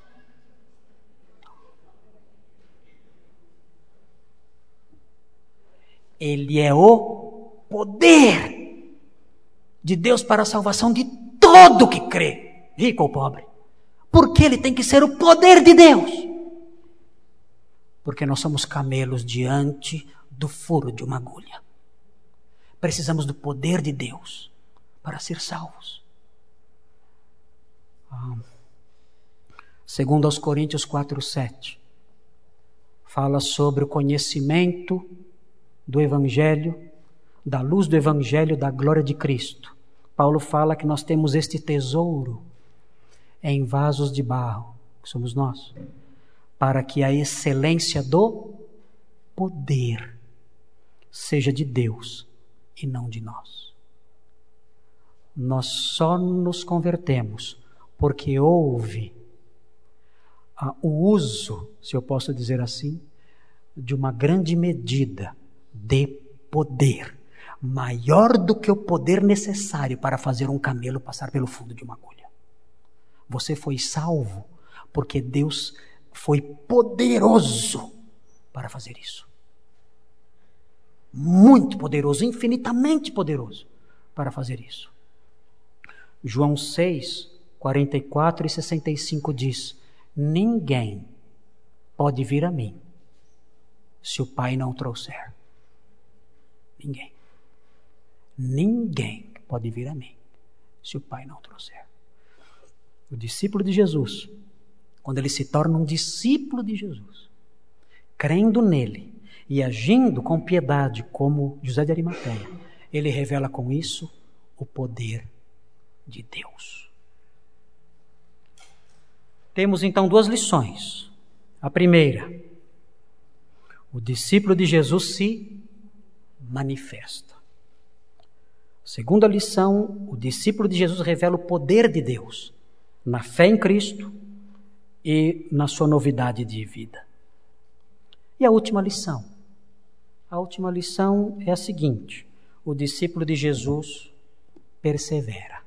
Ele é o poder de Deus para a salvação de todo que crê, rico ou pobre. Por que ele tem que ser o poder de Deus? Porque nós somos camelos diante do furo de uma agulha. Precisamos do poder de Deus para ser salvos. Segundo aos Coríntios 4:7, fala sobre o conhecimento do Evangelho, da luz do Evangelho, da glória de Cristo. Paulo fala que nós temos este tesouro em vasos de barro, que somos nós, para que a excelência do poder seja de Deus e não de nós. Nós só nos convertemos porque houve o uso, se eu posso dizer assim, de uma grande medida de poder, maior do que o poder necessário para fazer um camelo passar pelo fundo de uma agulha. Você foi salvo porque Deus foi poderoso para fazer isso. Muito poderoso, infinitamente poderoso para fazer isso. João 6:44 e 65 diz: ninguém pode vir a mim se o Pai não o trouxer. Ninguém. Ninguém pode vir a mim se o Pai não o trouxer. O discípulo de Jesus, quando ele se torna um discípulo de Jesus, crendo nele e agindo com piedade como José de Arimateia, ele revela com isso o poder de Deus. Temos então duas lições. A primeira, o discípulo de Jesus se manifesta. Segunda lição, o discípulo de Jesus revela o poder de Deus na fé em Cristo e na sua novidade de vida. E a última lição? A última lição é a seguinte: o discípulo de Jesus persevera.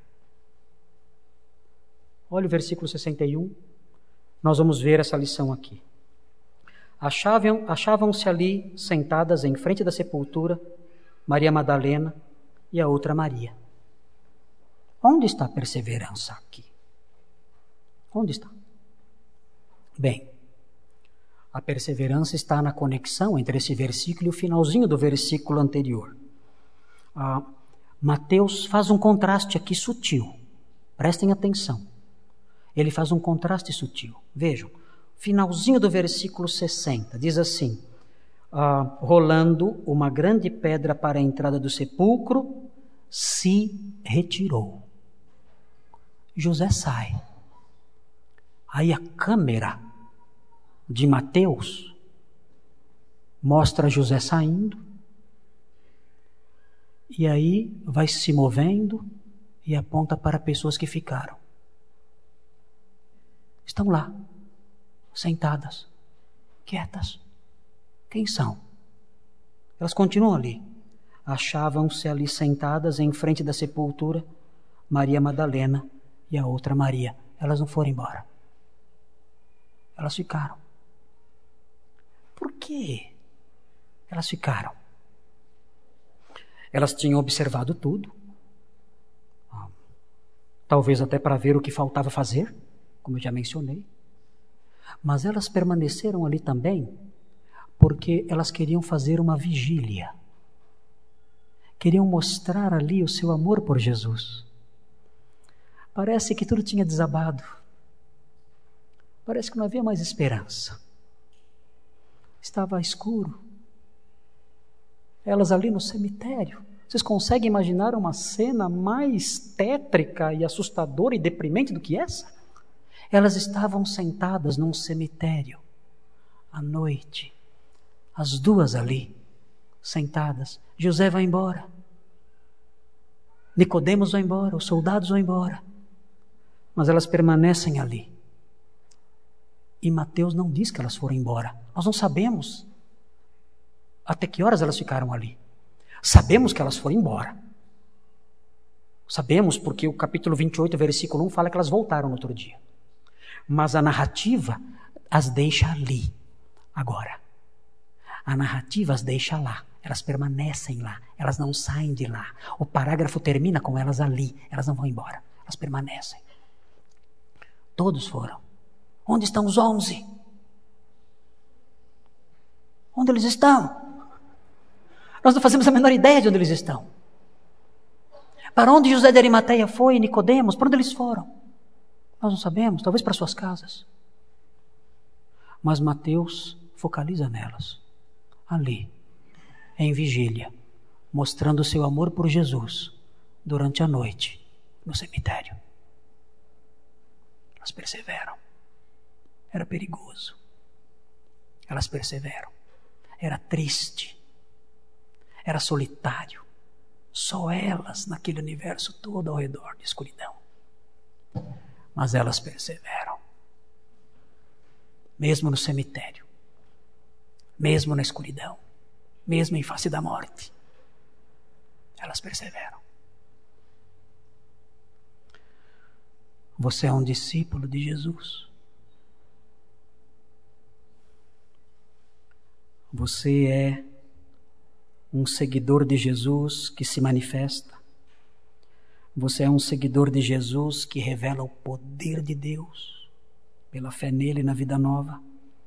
Olha o versículo 61. Nós vamos ver essa lição aqui. Achavam-se ali sentadas em frente da sepultura Maria Madalena e a outra Maria. Onde está a perseverança aqui? Onde está? Bem, a perseverança está na conexão entre esse versículo e o finalzinho do versículo anterior. Mateus faz um contraste aqui sutil. Prestem atenção. Ele faz um contraste sutil. Vejam, finalzinho do versículo 60, diz assim: rolando uma grande pedra para a entrada do sepulcro, se retirou. José sai. Aí a câmera de Mateus mostra José saindo, e aí vai se movendo e aponta para pessoas que ficaram. Estão lá, sentadas. quietas. Quem são? Elas continuam ali. Achavam-se ali sentadas em frente da sepultura, Maria Madalena e a outra Maria. Elas não foram embora. Elas ficaram. Por quê? Elas ficaram. Elas tinham observado tudo. Talvez até para ver o que faltava fazer, como eu já mencionei. Mas elas permaneceram ali também porque elas queriam fazer uma vigília. Queriam mostrar ali o seu amor por Jesus. Parece que tudo tinha desabado. Parece que não havia mais esperança. Estava escuro. Elas ali no cemitério. Vocês conseguem imaginar uma cena mais tétrica e assustadora e deprimente do que essa? Elas estavam sentadas num cemitério, à noite, as duas ali, sentadas. José vai embora. Nicodemos vai embora, os soldados vão embora. Mas elas permanecem ali. E Mateus não diz que elas foram embora. Nós não sabemos até que horas elas ficaram ali. Sabemos que elas foram embora. Sabemos porque o capítulo 28, versículo 1 fala que elas voltaram no outro dia. Mas a narrativa as deixa ali, agora. A narrativa as deixa lá. Elas permanecem lá. Elas não saem de lá. O parágrafo termina com elas ali. Elas não vão embora. Elas permanecem. Todos foram. Onde estão os 11? Onde eles estão? Nós não fazemos a menor ideia de onde eles estão. Para onde José de Arimateia foi e Nicodemos? Para onde eles foram? Nós não sabemos, talvez para suas casas. Mas Mateus focaliza nelas, ali, em vigília, mostrando o seu amor por Jesus durante a noite no cemitério. Elas perseveram. Era perigoso. Elas perseveram. Era triste. Era solitário. Só elas naquele universo todo ao redor de escuridão. Mas elas perseveram. Mesmo no cemitério. Mesmo na escuridão. Mesmo em face da morte. Elas perseveram. Você é um discípulo de Jesus. Você é um seguidor de Jesus que se manifesta. Você é um seguidor de Jesus que revela o poder de Deus pela fé nele na vida nova.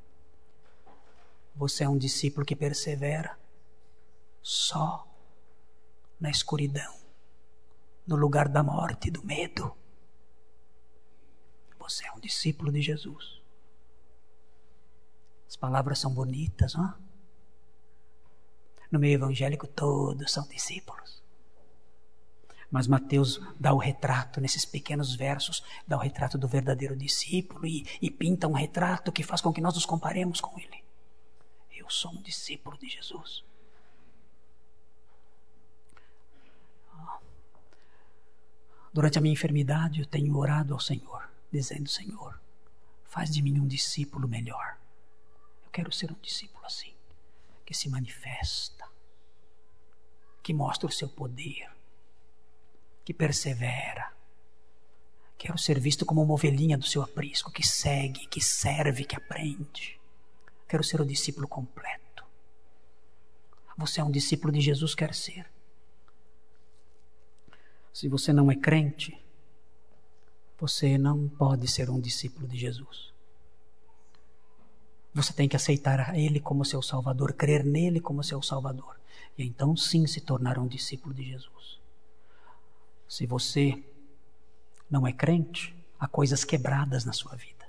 Você é um discípulo que persevera só na escuridão, no lugar da morte e do medo. Você é um discípulo de Jesus. As palavras são bonitas, não é? No meio evangélico todos são discípulos. Mas Mateus dá o retrato, nesses pequenos versos, dá o retrato do verdadeiro discípulo e pinta um retrato que faz com que nós nos comparemos com ele. Eu sou um discípulo de Jesus. Durante a minha enfermidade eu tenho orado ao Senhor, dizendo: Senhor, faz de mim um discípulo melhor. Eu quero ser um discípulo assim, que se manifesta, que mostra o seu poder, que persevera. Quero ser visto como uma ovelhinha do seu aprisco, que segue, que serve, que aprende. Quero ser o discípulo completo. Você é um discípulo de Jesus, quer ser. Se você não é crente, você não pode ser um discípulo de Jesus. Você tem que aceitar Ele como seu Salvador, crer nele como seu Salvador. E então sim se tornar um discípulo de Jesus. Se você não é crente, há coisas quebradas na sua vida.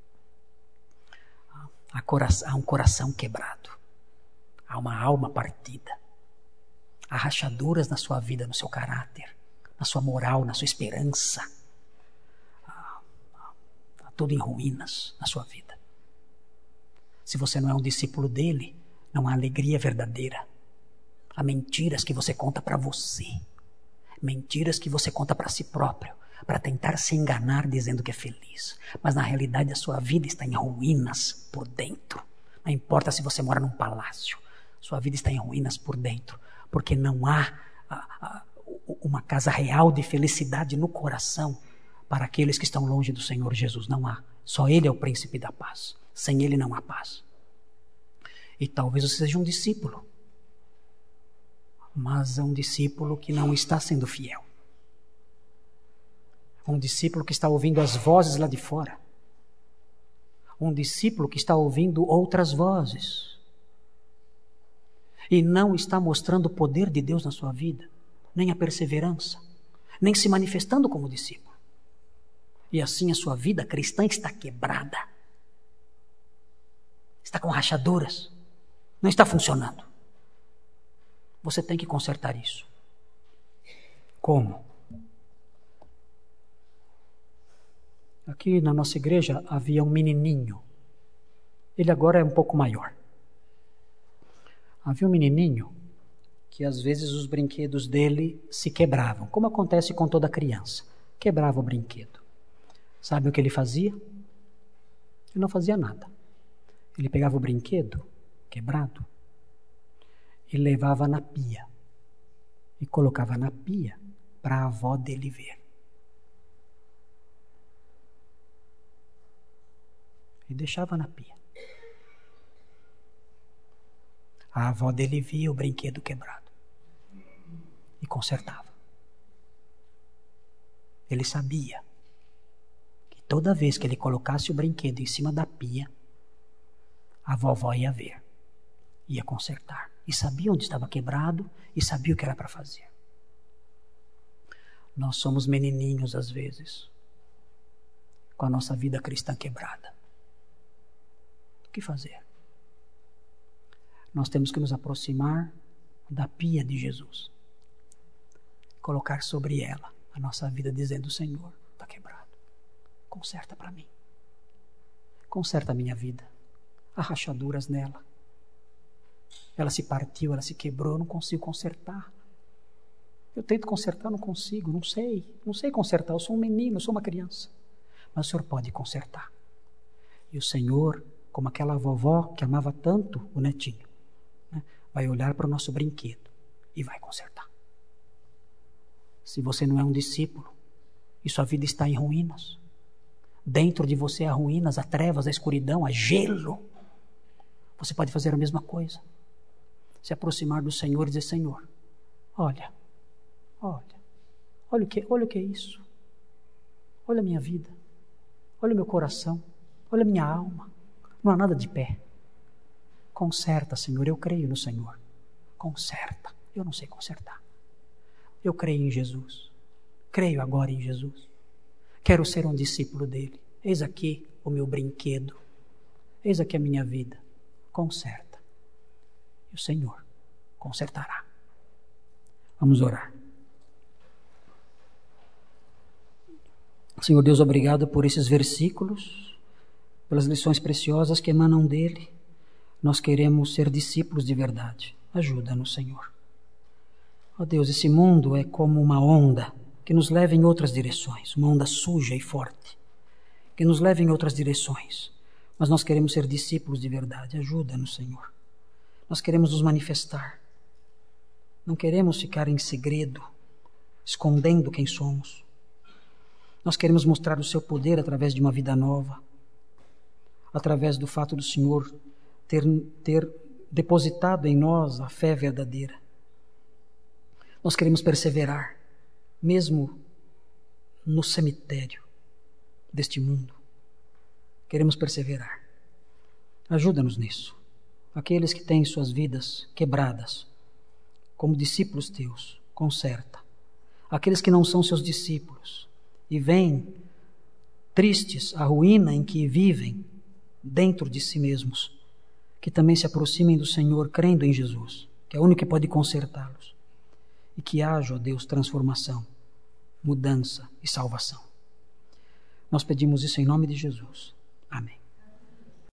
Há um coração quebrado. Há uma alma partida. Há rachaduras na sua vida, no seu caráter, na sua moral, na sua esperança. Há tudo em ruínas na sua vida. Se você não é um discípulo dele, não há alegria verdadeira. Há mentiras que você conta para você. Mentiras que você conta para si próprio, para tentar se enganar dizendo que é feliz. Mas na realidade a sua vida está em ruínas por dentro. Não importa se você mora num palácio, sua vida está em ruínas por dentro, porque não há uma casa real de felicidade no coração para aqueles que estão longe do Senhor Jesus. Não há. Só Ele é o príncipe da paz. Sem Ele não há paz. E talvez você seja um discípulo, mas é um discípulo que não está sendo fiel. Um discípulo que está ouvindo as vozes lá de fora. Um discípulo que está ouvindo outras vozes. E não está mostrando o poder de Deus na sua vida, nem a perseverança, nem se manifestando como discípulo. E assim a sua vida cristã está quebrada. Está com rachaduras. Não está funcionando. Você tem que consertar isso. Como? Aqui na nossa igreja havia um menininho. Ele agora é um pouco maior. Havia um menininho que às vezes os brinquedos dele se quebravam, como acontece com toda criança. Quebrava o brinquedo. Sabe o que ele fazia? Ele não fazia nada. Ele pegava o brinquedo quebrado e levava na pia. E colocava na pia para a avó dele ver. E deixava na pia. A avó dele via o brinquedo quebrado e consertava. Ele sabia que toda vez que ele colocasse o brinquedo em cima da pia, a vovó ia ver, ia consertar. E sabia onde estava quebrado e sabia o que era para fazer. Nós somos menininhos às vezes, com a nossa vida cristã quebrada. O que fazer? Nós temos que nos aproximar da pia de Jesus. Colocar sobre ela a nossa vida dizendo: Senhor, está quebrado. Conserta para mim. Conserta a minha vida. Há rachaduras nela. Ela se partiu, ela se quebrou, eu não consigo consertar. Eu tento consertar, não consigo, não sei consertar. Eu sou um menino, eu sou uma criança. Mas o Senhor pode consertar. E o Senhor, como aquela vovó que amava tanto o netinho, né, vai olhar para o nosso brinquedo e vai consertar. Se você não é um discípulo e sua vida está em ruínas, dentro de você há ruínas, há trevas, há escuridão, há gelo, você pode fazer a mesma coisa. Se aproximar do Senhor e dizer: Senhor, olha o que é isso. Olha a minha vida, olha o meu coração, olha a minha alma. Não há nada de pé. Conserta, Senhor, eu creio no Senhor. Conserta, eu não sei consertar. Eu creio em Jesus. Creio agora em Jesus. Quero ser um discípulo dele. Eis aqui o meu brinquedo. Eis aqui a minha vida. Conserta. E o Senhor consertará. Vamos orar. Senhor Deus, obrigado por esses versículos, pelas lições preciosas que emanam dele. Nós queremos ser discípulos de verdade. Ajuda-nos, Senhor. Ó Deus, esse mundo é como uma onda que nos leva em outras direções, uma onda suja e forte, que nos leva em outras direções. Mas nós queremos ser discípulos de verdade. Ajuda-nos, Senhor. Nós queremos nos manifestar. Não queremos ficar em segredo, escondendo quem somos. Nós queremos mostrar o seu poder através de uma vida nova, através do fato do Senhor ter depositado em nós a fé verdadeira. Nós queremos perseverar, mesmo no cemitério deste mundo. Queremos perseverar. Ajuda-nos nisso. Aqueles que têm suas vidas quebradas, como discípulos teus, conserta. Aqueles que não são seus discípulos e vêm tristes à ruína em que vivem dentro de si mesmos, que também se aproximem do Senhor crendo em Jesus, que é o único que pode consertá-los. E que haja, ó Deus, transformação, mudança e salvação. Nós pedimos isso em nome de Jesus. Amém.